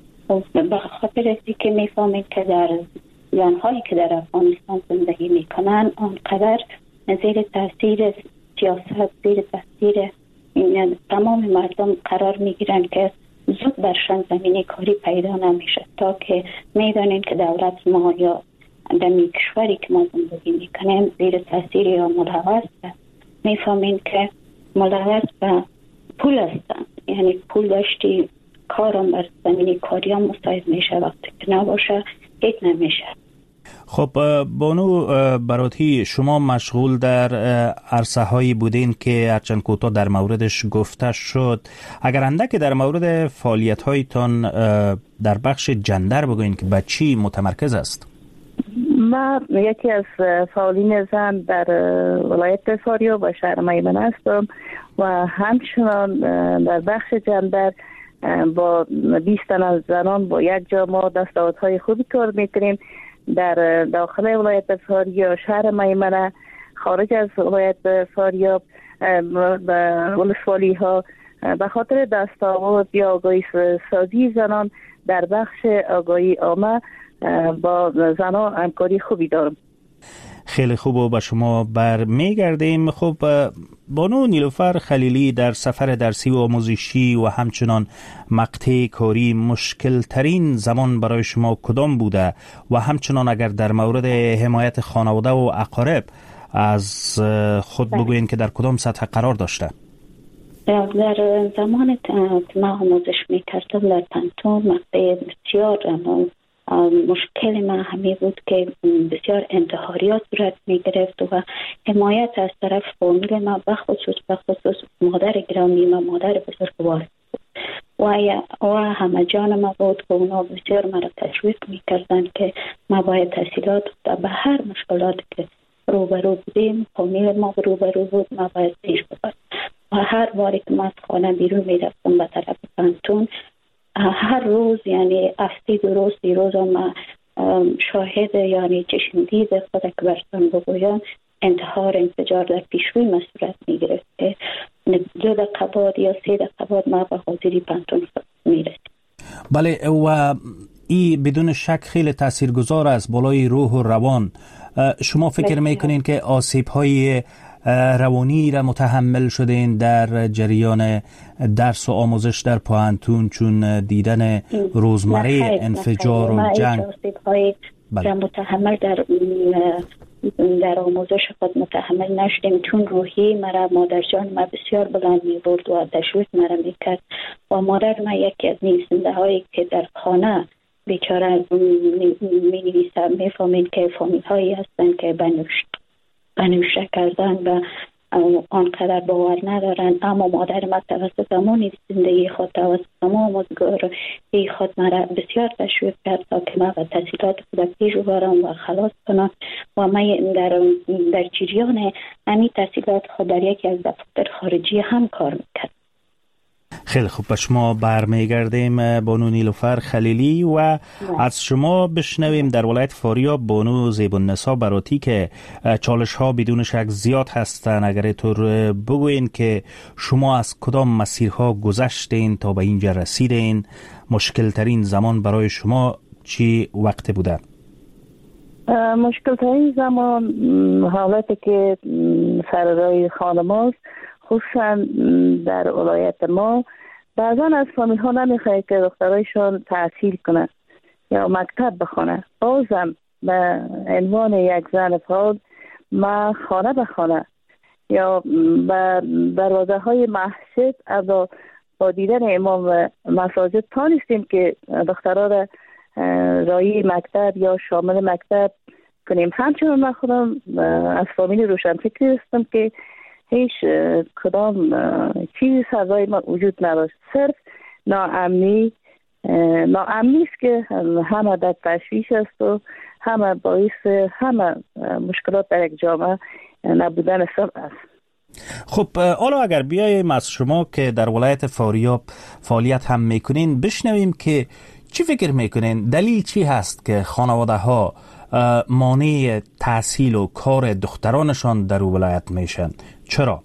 به خاطر اینکه که می‌فهمید که در زن‌هایی که در افغانستان زندگی می‌کنن آنقدر زیر تاثیر سیاست، زیر تاثیر این تمام مردم قرار میگیرن که زود برشان زمینه کاری پیدا نمیشه تا که میدانیم که دولت ما یا در کشوری که ما زندگی میکنیم زیر تاثیر یا ملوث میفهمیم که ملوث به پول هستن، یعنی پول داشتی کارم بر زمینه کاری هم مساعد میشه، وقتی که نباشه هیچ نمیشه.
خب بانو براتی، شما مشغول در عرصه هایی بودین که هرچند کوتاه در موردش گفته شد. اگر اندک در مورد فعالیت هایتان در بخش جندر بگوین که به چی متمرکز است؟
ما یکی از فعالین زن در ولایت فاریاب و شهر میمنه هستم و همچنان در بخش جندر با بیست تن از زنان با یک جا ما دستاوردهای خوبی کار میکنیم. در داخل ولایت فاریاب، شهر میمنه، خارج از ولایت فاریاب، ولسوالی ها به خاطر دستاورد یا آگاهی سازی زنان در بخش آگاهی عامه با زنان همکاری خوبی دارم.
خیلی خوب و به شما برمیگردیم. خب بانو نیلوفر خلیلی، در سفر درسی و آموزشی و همچنان مقطع کاری مشکل ترین زمان برای شما کدام بوده و همچنان اگر در مورد حمایت خانواده و اقارب از خود بگوین که در کدام سطح قرار داشته؟
در زمان که ما آموزش میکردم در پانتون مقطع بسیار مشکل ما همین بود که بسیار انتحاریات صورت می گرفت و حمایت از طرف فامیل ما بخصوص بخصوص مادر گرامی ما، مادر بزرگوار و و همه جان ما بود که اونا بسیار مرا تشویق می کردن که ما باید تحصیلات به هر مشکلاتی که روبرو بودیم، فامیل ما روبرو بود، ما باید پیش ببریم. و هر باری که ما از خانه بیرون می رفتم به طرف پانتون، هر روز یعنی هفته دو روز سی روز ما شاهد یعنی چشم دید خود که برسان بگویم انتحار انفجار در پیشروی ما صورت می گرفت که دو دقیقه بعد یا سه دقیقه بعد ما به حاضری پانتون می رسید.
بله و این بدون شک خیلی تاثیرگذار است بالای روح و روان. شما فکر میکنین که آسیب های روانی را متحمل شدین در جریان درس و آموزش در پانتون چون دیدن روزمره انفجار و جنگ؟
بله. متحمل در در آموزش خود متحمل نشدیم چون روحی مرا مادر جان ما بسیار بلند می برد و تشویق مرا می کرد و مادر ما یکی از نویسنده هایی که در خانه بیچاره می نویسم می فهمید که فامیل هایی هستن که بنوشت بنوشه کردن و آنقدر باور ندارن. اما مادر من توسط همون زندگی خود توسط همون آموزگار خود مرا بسیار تشویق کرد تا که من و تحصیلات خود پیش ببرم و خلاص کنم و من در, در جریان همین تحصیلات خود در یکی از دفاتر خارجی هم کار میکرد.
خیلی خوب، به شما برمیگردیم بانو نیلوفر خلیلی و نه. از شما بشنویم در ولایت فاریاب بانو زیب‌النسا براتی که چالش ها بدون شک زیاد هستن. اگر اینطور بگوین که شما از کدام مسیرها گذشتین تا به اینجا رسیدین، مشکل ترین زمان برای شما چی وقت بوده؟
مشکل ترین زمان حالتی که سر راه خانم هاست، خصوصا در ولایت ما بعضا از فامیل ها نمیخواهی که دخترایشان تحصیل کنه یا مکتب بخونه. بازم به عنوان یک زن فعال ما خانه بخونه یا به دروازه های مسجد اما با دیدن امام مساجد تانستیم که دخترها را رای مکتب یا شامل مکتب کنیم. همچنان من خودم از فامیل روشنفکری هستم که هیچ کدام چیزی سرای ما وجود نداشت، صرف ناامنی ناامنی است که همه در تشویش است و همه باعث همه مشکلات در یک جامعه نبودن صلح است.
خب حالا اگر بیاییم از شما که در ولایت فاریاب فعالیت هم میکنین بشنویم که چی فکر میکنین، دلیل چی هست که خانواده ها مانع تحصیل و کار دخترانشان در ولایت میشن؟ چرا؟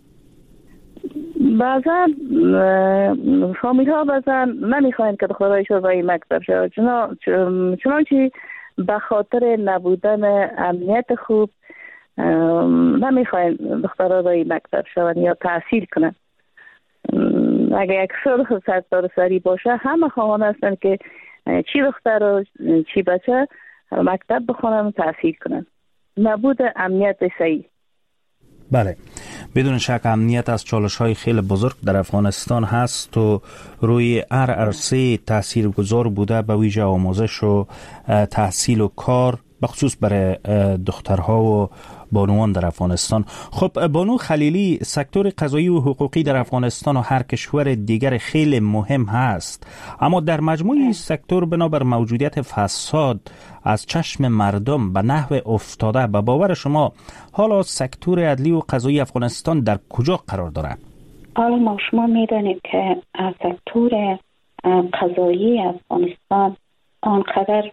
بعضا فامیل ها بعضا نمیخواین که دخترایشان رای مکتب شد، چنانچه به خاطر نبودن امنیت خوب نمیخواین دخترها رای مکتب شون یا تحصیل کنن. اگر یک صلح سرتار سری باشه همه خواهان هستن که چی دختر و چی بچه مکتب بخونن و تحصیل کنن. نبود امنیت صحیح.
بله، بدون شک امنیت از چالش های خیلی بزرگ در افغانستان هست و روی هر عرصه تأثیر گذار بوده، به ویژه آموزش و تحصیل و کار، بخصوص برای دخترها و بانوان در افغانستان. خب بانو خلیلی، سکتور قضایی و حقوقی در افغانستان و هر کشور دیگر خیلی مهم هست، اما در مجموع این سکتور بنابر موجودیت فساد از چشم مردم به نحو افتاده، به باور شما حالا سکتور عدلی و قضایی افغانستان در کجا قرار دارد؟
حالا ما شما میدانیم که سکتور قضایی افغانستان آنقدر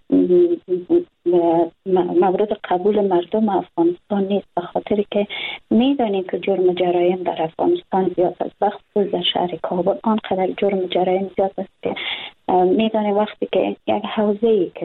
مورد قبول مردم افغانستان نیست، به خاطر که میدانیم که جرم جرایم در افغانستان زیاد است. بخصوص در شهر کابل آنقدر جرم جرایم زیاد است که میدانیم وقتی که یک حوزه‌ای که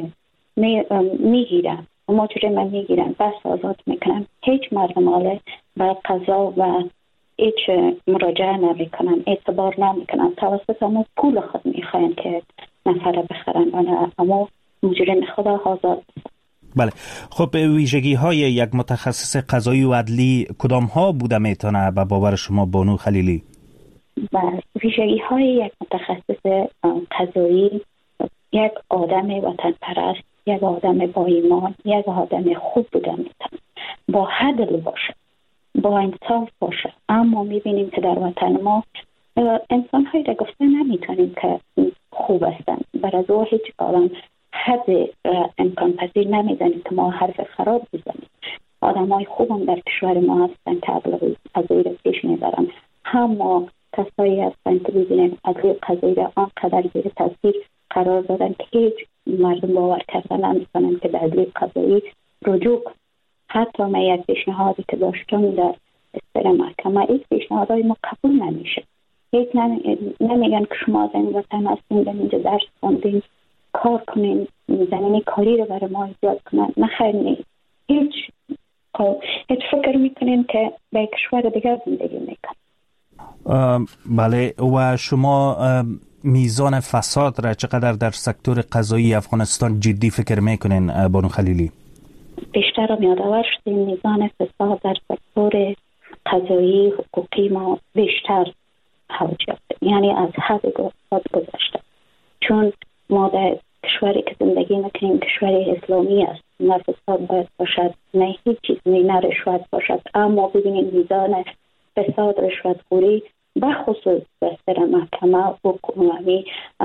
میگیرن و مجرم میگیرن بس آزاد میکنن، هیچ مردم حاله به قضا و هیچ مراجعه نمیکنن، اعتبار نمیکنن، توسط همون پول خود میخواین که نفره بخرن و اما مجرم خدا آزاد.
بله، خب ویژگی های یک متخصص قضایی و عدلی کدام ها بوده میتونه به باور شما بانو خلیلی؟
بله، ویژگی های یک متخصص قضایی یک آدم وطن پرست، یک آدم با ایمان، یک آدم خوب بوده میتونه، با عدل باشه، با انصاف باشه. اما میبینیم که در وطن ما انسان هایی را گفته نمیتونیم که خوب هستن، برای او هیچ آدم حد امکان پذیر نمیدانیم که ما حرف خراب بزنیم. آدم های خوب هم در کشور ما هستن که از او را پیش میبرن. اما کسایی هستن که ببینیم عدلی قضایی را آنقدر زیر تاثیر قرار دادن که هیچ مردم باور کردن نمیتونن که به عدلی قضایی رجوع. حتی من یک پیشنهادی که داشتم در استر محکمه، این پیشنهادهای ما قبول نمیشه. هیچ نمیگن که شما از این وطن هستین، در اینجا درس خوندین، کار کنین، زمینی کاری رو برای ما ایجاد کنن. نه خیر نیست. هیچ هیچ فکر میکنین که به کشور دیگر زندگی میکن.
بله، و شما میزان فساد را چقدر در سکتور قضایی افغانستان جدی فکر میکنین بانو خلیلی؟
بیشتر هم یادآور شدیم میزان فساد در سکتور قضایی حقوقی ما بیشتر حوج یافته، یعنی از حد گذشته. چون ما در کشوری که زندگی میکنیم کشوری اسلامی است، نه فساد باید باشد، نه هیچ چیز، نه رشوت باشد. اما ببینید میزان فساد، رشوتخوری به خصوص در محکمه حکومتی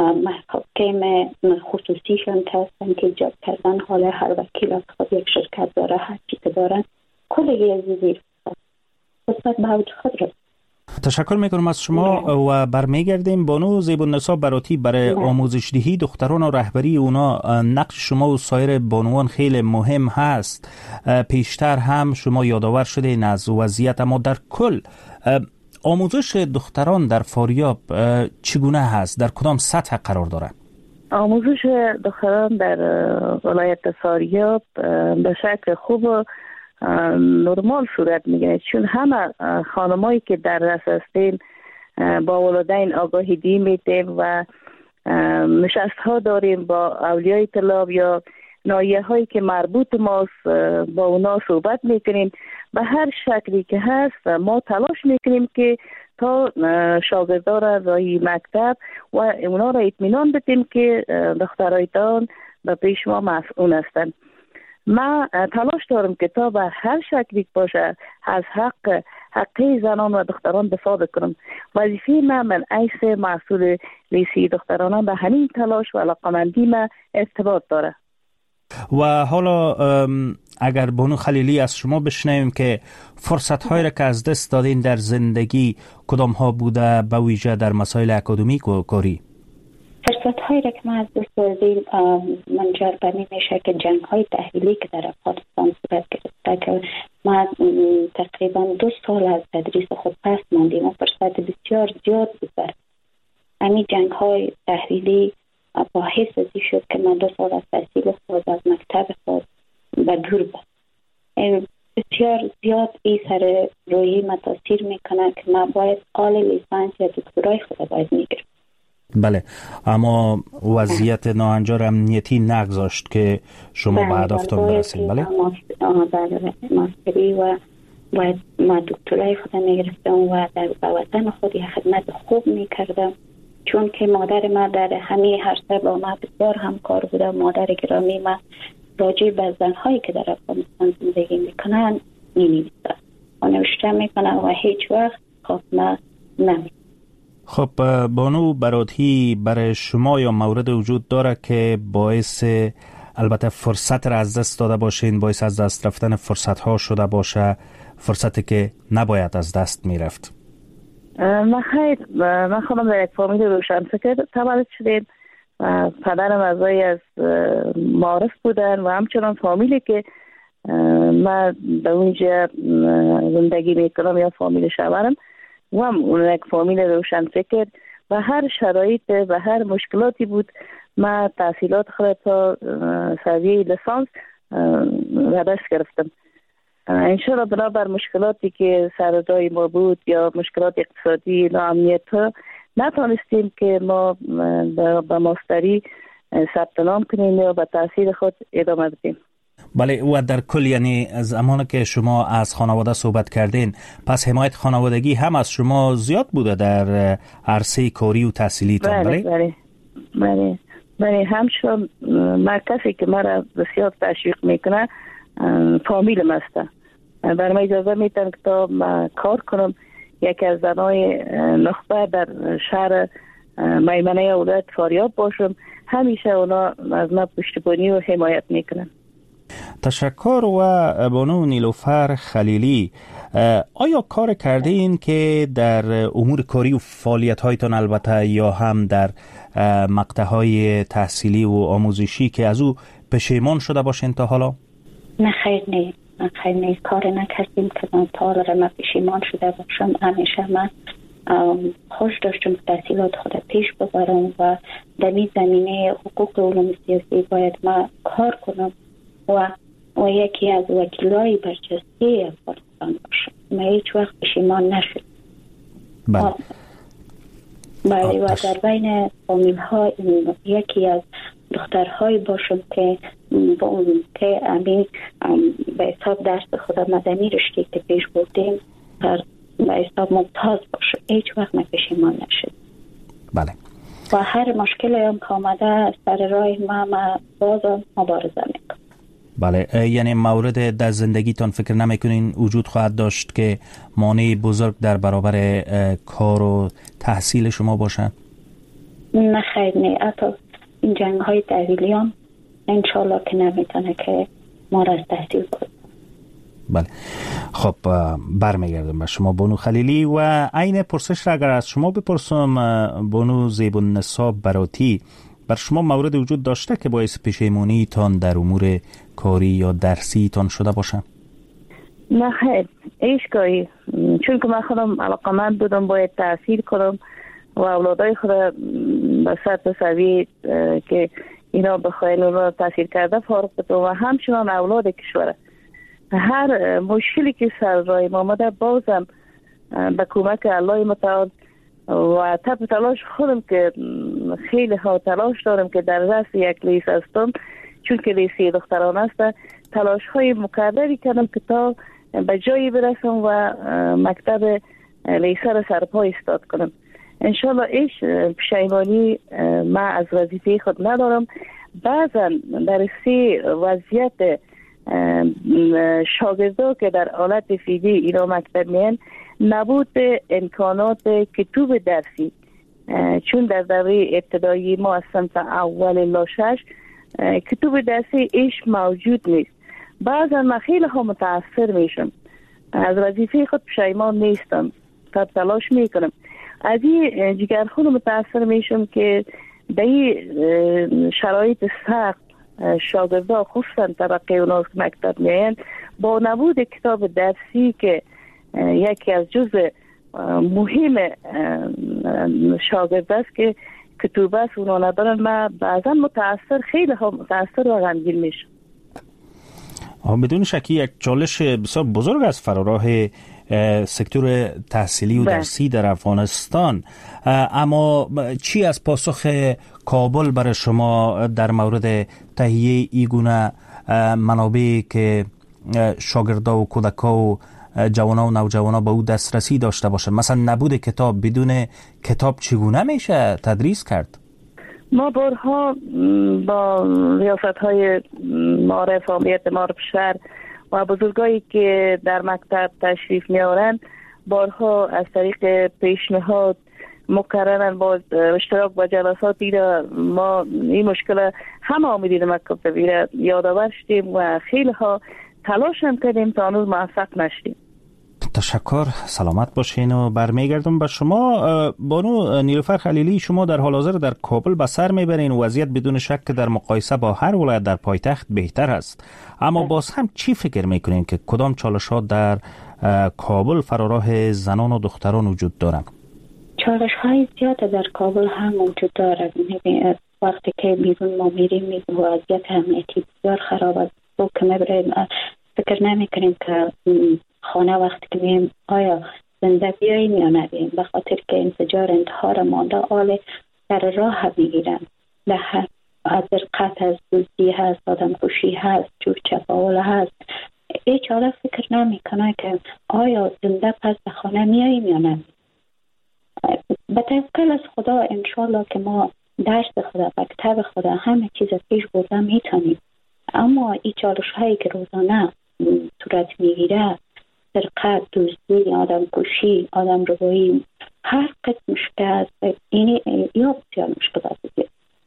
محاکم خصوصیشان که هستند که ایجاد کردن حال هر وکیل از خود یک شرکت داره، هر چی که دارن کلگی از زیر فساد به اوج خود رسید.
تشکر میکنم از شما و برمیگردیم. بانو زیب‌النسا براتی، برای آموزش دهی دختران و رهبری اونا نقش شما و سایر بانوان خیلی مهم هست. پیشتر هم شما یادآور شدین از وضعیت، اما در کل آموزش دختران در فاریاب چگونه هست؟ در کدام سطح قرار دارد؟
آموزش دختران در ولایت فاریاب به شکل خوب و نرمال صورت میگیره، چون همه خانمایی که در رس هستین با والدین آگاهی دی میدیم و نشست ها داریم با اولیای طلاب یا ناحیه هایی که مربوط ماست، با اونا صحبت میکنیم. به هر شکلی که هست ما تلاش میکنیم که تا شاگردان رای مکتب و اونا را اطمینان بدیم که دخترایتان به پیش ما مسئول هستند. ما تلاش دارم که تا به هر شکلی باشه از حق حقی زنان و دختران دفاع بکنم. وظیفه من من ایس مسئول لیسی دختران به همین تلاش و علاقمندی ما ارتباط داره.
و حالا اگر بانو خلیلی از شما بشنویم که فرصت هایی را که از دست دادین در زندگی کدام ها بوده، به ویژه در مسائل اکادمیک و کاری؟
فرصت هایی را که ما از دست دادیم منجر به این میشه که جنگ های تحویلی که در افغانستان صورت گرفته که ما تقریبا دو سال از تدریس خود پس ماندیم و فرصت بسیار زیاد بود. همین جنگ های تحویلی باعث ازی شد که من دو سال از تحصیل خود از مکتب خود به دور بود. بسیار زیاد این سر روی ما تاثیر میکنه که من باید آل لیسانس یا دکترای خود باید میگیرم.
بله، اما وضعیت ناهنجار امنیتی نگذاشت که شما به هدفتان برسید. بله
بله ماستری و باید ما دکترای خود میگرفتم و در وطن خود یه خدمت خوب میکردم، چون که مادر ما در همه هر سه با ما بسیار همکار بوده. مادر گرامی ما راجع به زنهایی که در افغانستان زندگی میکنن مینویسه و نوشته میکنه و هیچ وقت خاتمه نمیده.
خب بانو برادی، برای شما یا مورد وجود داره که باعث البته فرصت را از دست داده باشین، باعث از دست رفتن فرصت ها شده باشه، فرصتی که نباید از دست میرفت؟
من خیر، من خودم در یک فامیل روشنفکر تولد شدیم و پدرم اعضای از معارف بودن و همچنان فامیلی که من به اونجا زندگی میکنم یا فامیل شوهرم و هم اون یک فامیل روشنفکر و هر شرایط و هر مشکلاتی بود من تحصیلات خود تا سویه لیسانس را دست گرفتم. انشاءالله بنابر مشکلاتی که سر جای ما بود یا مشکلات اقتصادی یا امنیت ها نتانستیم که ما به ماستری ثبت نام کنیم یا به تحصیل خود ادامه بدیم.
بله، و در کل یعنی زمانی که شما از خانواده صحبت کردین، پس حمایت خانوادگی هم از شما زیاد بوده در عرصه کاری و تحصیلیتان؟
بله بله بله بله همچنان من کسی که مرا بسیار تشویق میکنه فامیلم هسته. برای من اجازه میتن که تا من کار کنم، یکی از زنای نخبه در شهر میمنه اولاد فاریاب باشم. همیشه اونا از من پشتیبانی و حمایت میکنن.
تشکر. و بانو نیلوفر خلیلی، آیا کار کرده این که در امور کاری و فعالیت هایتان البته یا هم در مقطع های تحصیلی و آموزشی که از او پشیمان شده باشین تا حالا؟
نه خیر نیست، نه خیر نیست، کار نکردیم که من تا حالا من پشیمان شده باشم. همیشه من خوش داشتم که تحصیلات خود پیش ببرم و در این زمینه حقوق علوم سیاسی باید من کار کنم و و یکی از وکیلای برجسته افغانستان باشم. من هیچ وقت پشیمان نشد.
بله.
بله و در بین فامیل ها یکی از دخترهای باشم که با اون که امین به حساب درس خدا مدنی رشته که پیش بردیم به حساب ممتاز باشم. هیچ وقت من پشیمان نشد.
بله.
و هر مشکلی هم که آمده سر راه ما ما بازم مبارزه میکنم.
بله، یعنی مورد در زندگیتان فکر نمیکنین وجود خواهد داشت که مانع بزرگ در برابر کار و تحصیل شما باشند؟
نه خیر، نه. حتی این جنگ های طویلی هم انشالله که نمیتونه که ما را از تحصیل کنه.
بله، خب برمیگردم به شما بانو خلیلی و عین پرسش را اگر از شما بپرسم بانو زیب‌النسا براتی، بر شما مورد وجود داشته که باعث پشیمانی تان در امور کاری یا درسی تان شده باشن؟
نه خیر، ایشگاهی چون که من خودم علاقمند بودم باید تحصیل کنم و اولادای خود به سطح سوی که اینا بخواین اونا تحصیل کرده فارغ بودم و همچنان اولاد کشوره. هر مشکلی که سر رای آمده بازم به کمک الله متعال و تب تلاش خودم که خیلی ها تلاش دارم که در رأس یک لیس هستم، چون که لیسی دختران است، تلاش های مکرری کردم که تا به جایی برسم و مکتب لیسه را سرپا ایستاد کنم. انشالله ایش پشیمانی ما از وظیفه خود ندارم. بعضا در سی وضعیت شاگردان که در حالت فیدی اینا مکتب میان، نبود امکانات کتب درسی، چون در دوره ابتدایی ما از صنف اول الی شش کتب درسی ایش موجود نیست. بعضا من خیلی ها متاثر میشم، از وظیفه خود پشیمان نیستم، تا تلاش میکنم. از این جگرخون متاثر میشم که در این شرایط سخت شاگردان خصوصا طبقه اوناس مکتب میان با نبود کتاب درسی که یکی از جزء مهم شاگرد است که کتاب است اونا ندارن، من بعضا متاثر خیلی ها متاثر و غمگین میشم.
بدون شکی یک چالش بسیار بزرگ از فراراه سکتور تحصیلی و درسی در افغانستان، اما چی از پاسخ کابل برای شما در مورد تهیه ایگونه منابعی که شاگردا و کودکا و جوانا و نوجوانا به او دسترسی داشته باشه؟ مثلا نبود کتاب، بدون کتاب چگونه میشه تدریس کرد؟
ما بارها با ریاست های معارف عملیت معارف شهر و بزرگایی که در مکتب تشریف میارن بارها از طریق پیشنهاد مکررن با اشتراک با جلسات دیده ما این مشکل همه آمیدید مکتب ببیره یادآور شدیم و خیلی ها تلاش هم کردیم تا هنوز موفق نشدیم.
تشکر، سلامت باشین و برمیگردم به شما. بانو نیلوفر خلیلی، شما در حال حاضر در کابل به سر میبرین و وضعیت بدون شک در مقایسه با هر ولایت در پایتخت بهتر است، اما باز هم چی فکر میکنین که کدام چالشات در کابل فراراه زنان و دختران وجود دارن؟
چالش های زیاد در کابل هم وجود داره. وقتی که بیرون ما میریم میبینیم وضعیت امنیتی بسیار خراب است. تو که میبریم فکر نمی کنیم که خانه وقتی که میم آیا زنده بیاییم یا نبیم، به خاطر که انفجار انتحار مانده آل در راه میگیرن. از قطع از دزدی هست، آدم کشی هست، جور چپاول هست. هیچ حالا فکر نمی کنه که آیا زنده پس به خانه میاییم یا نبیم. به توکل از خدا انشالله که ما درس خدا و کتاب خدا همه چیز پیش برده میتونیم، اما این چالش هایی که روزانه صورت میگیره، سرقت، دزدی، آدم کشی، آدم روایی، هر قسم مشکل است. این یا بسیار مشکل است.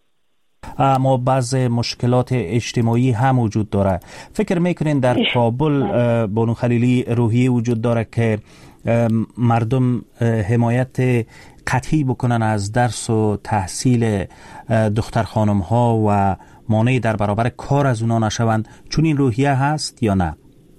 اما بعض مشکلات اجتماعی هم وجود داره. فکر میکنین در کابل بانو خلیلی روحیه وجود داره که مردم حمایت قطعی بکنن از درس و تحصیل دختر خانم ها و مانعی در برابر کار از اونا نشوند، چون این روحیه هست یا نه؟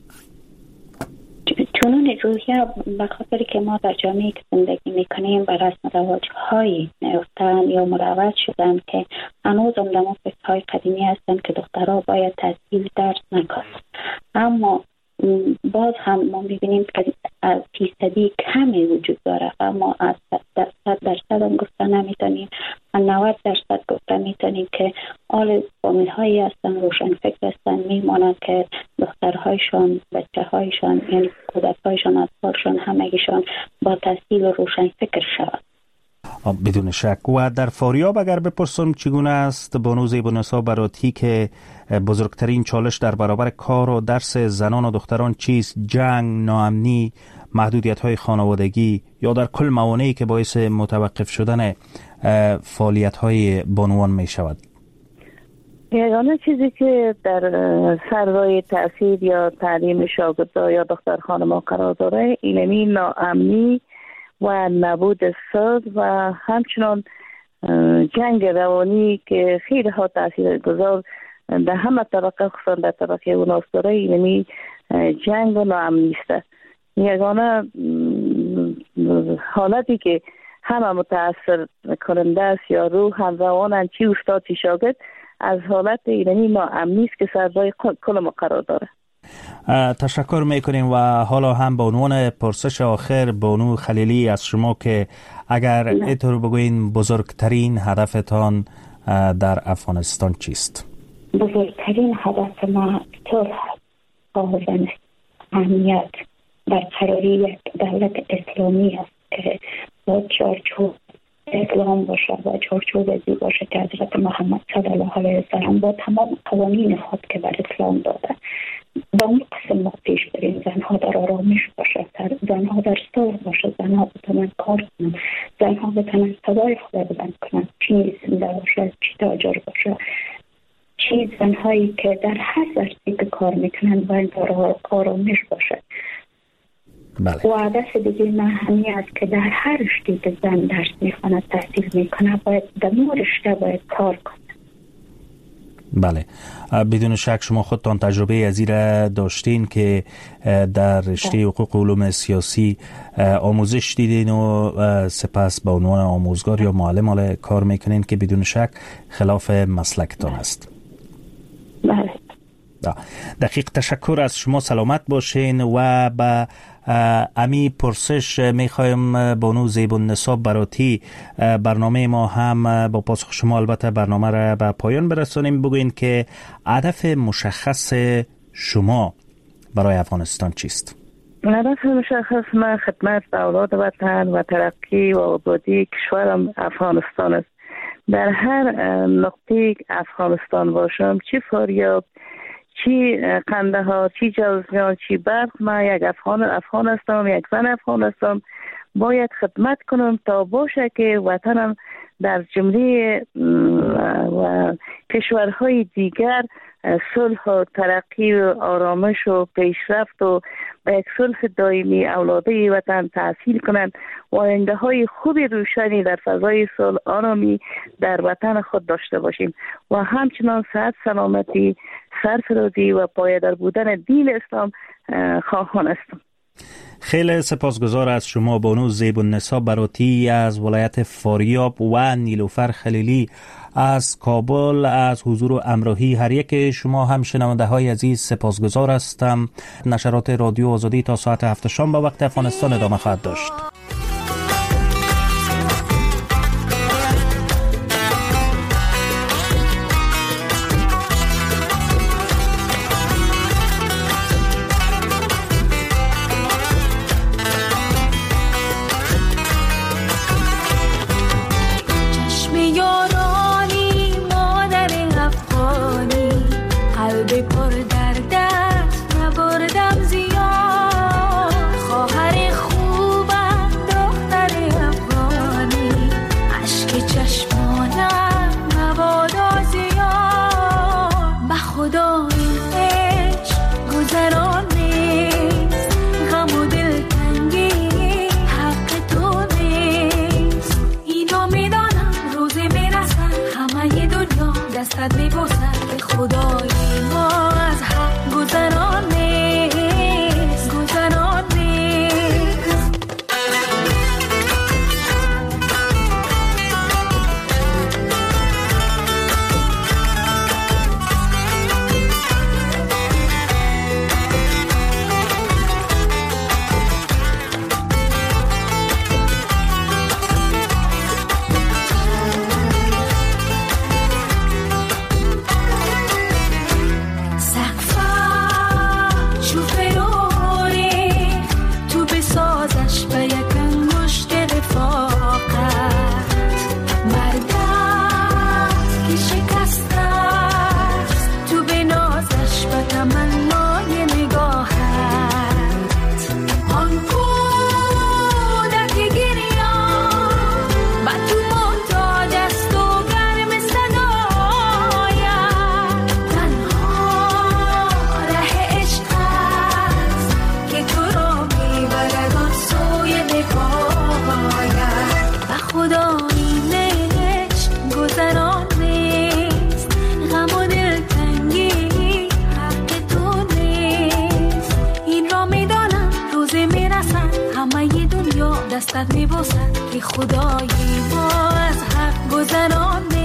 چون این روحیه به خاطر که ما در جامعه که زندگی میکنیم بر رسم رواج های نیفتن یا مروج شدن که هنوز هم در های قدیمی هستن که دخترها باید تحصیل درس نکنن. اما باز هم ما میبینیم که از فیصدی کمی وجود داره، اما از صد درصد هم گفته نمیتونیم، از نود درصد گفته میتونیم که آل فامیل هایی هستن، روشن فکر هستن، میمانن که دخترهایشان، بچه هایشان، یعنی کودک هایشان، اطفالشان همگیشان با تحصیل و روشن فکر شود.
بدون شک. و در فاریاب اگر بپرسم چگونه است بانو زیبالنسا براتی که بزرگترین چالش در برابر کار و درس زنان و دختران چیست؟ جنگ، ناامنی، محدودیت های خانوادگی یا در کل موانعی که باعث متوقف شدن فعالیت های بانوان می شود؟
یگانه چیزی که در سرای تحصیل یا تعلیم شاگردان یا دختر خانما قرار داره اینمی ناامنی و نبود صلح و همچنان جنگ روانی که خیلی ها تاثیر گذار در همه طبقه خصوصا در طبقه اوناس داره اینمی جنگ و ناامنی است. یگانه حالتی که همه متاثر کننده است یا روح هم روانن چی استاد چی شاگرد از حالت اینمی ناامنی است که سرای کل ما قرار داره.
تشکر میکنیم و حالا هم به عنوان پرسش آخر بانو خلیلی از شما که اگر اینطور بگوین بزرگترین هدفتان در افغانستان چیست؟
بزرگترین هدف ما طور آوردن امنیت برقراری یک دولت اسلامی است که با چارچوب اسلام باشه و چارچوب ازی باشه که حضرت محمد صلی الله علیه وسلم با تمام قوانین خود که بر اسلام داده با اون قسم ما پیش بریم. زنها در آرامش باشه، زنها در صلح باشه، زنها بتونن کار کنن، زنها بتونن صدای خدا بلند کنن، چی زنده باشه، چی تاجر باشه، چی زنهایی که در هر ورزی که کار میکنن باید در آرامش باشه.
بله.
و هدف دیگه من همین است که در هر رشته که زن درس میخونه تحصیل میکنه باید در اون رشته باید کار کنه.
بله، بدون شک شما خودتان تجربه از این را داشتین که در رشته حقوق علوم سیاسی آموزش دیدین و سپس به عنوان آموزگار یا معلم حالا کار میکنین که بدون شک خلاف مسلکتان است.
بله.
دقیق تشکر از شما، سلامت باشین. و با امی پرسش میخوایم بانو زیبالنسا براتی برنامه ما هم با پاسخ شما البته برنامه را به پایان برسانیم. بگوین که هدف مشخص شما برای افغانستان چیست؟
هدف مشخص من خدمت به اولاد وطن و ترقی و آبادی کشورم افغانستان است. در هر نقطه افغانستان باشم، چی فاریاب، چی قندهار، چی جوزجان، چی برق، من یک افغان افغان هستم، یک زن افغان هستم. باید خدمت کنم تا باشه که وطنم در جمله و کشورهای دیگر صلح و ترقی و آرامش و پیشرفت و به یک صلح دائمی اولاده وطن تحصیل کنند و آینده های خوب روشنی در فضای صلح آرامی در وطن خود داشته باشیم و همچنان صحت، سلامتی، سرفرازی و پایدار بودن دین اسلام خواهان هستم.
خیلی سپاسگزار از شما بانو زیبالنسا براتی از ولایت فاریاب و نیلوفر خلیلی از کابل از حضور و همراهی هر یک شما هم شنونده های عزیز سپاسگزار هستم. نشرات رادیو آزادی تا ساعت هفت شام با وقت افغانستان ادامه خواهد داشت.
دستت میبوسد که خدایی ما از حق گذرانده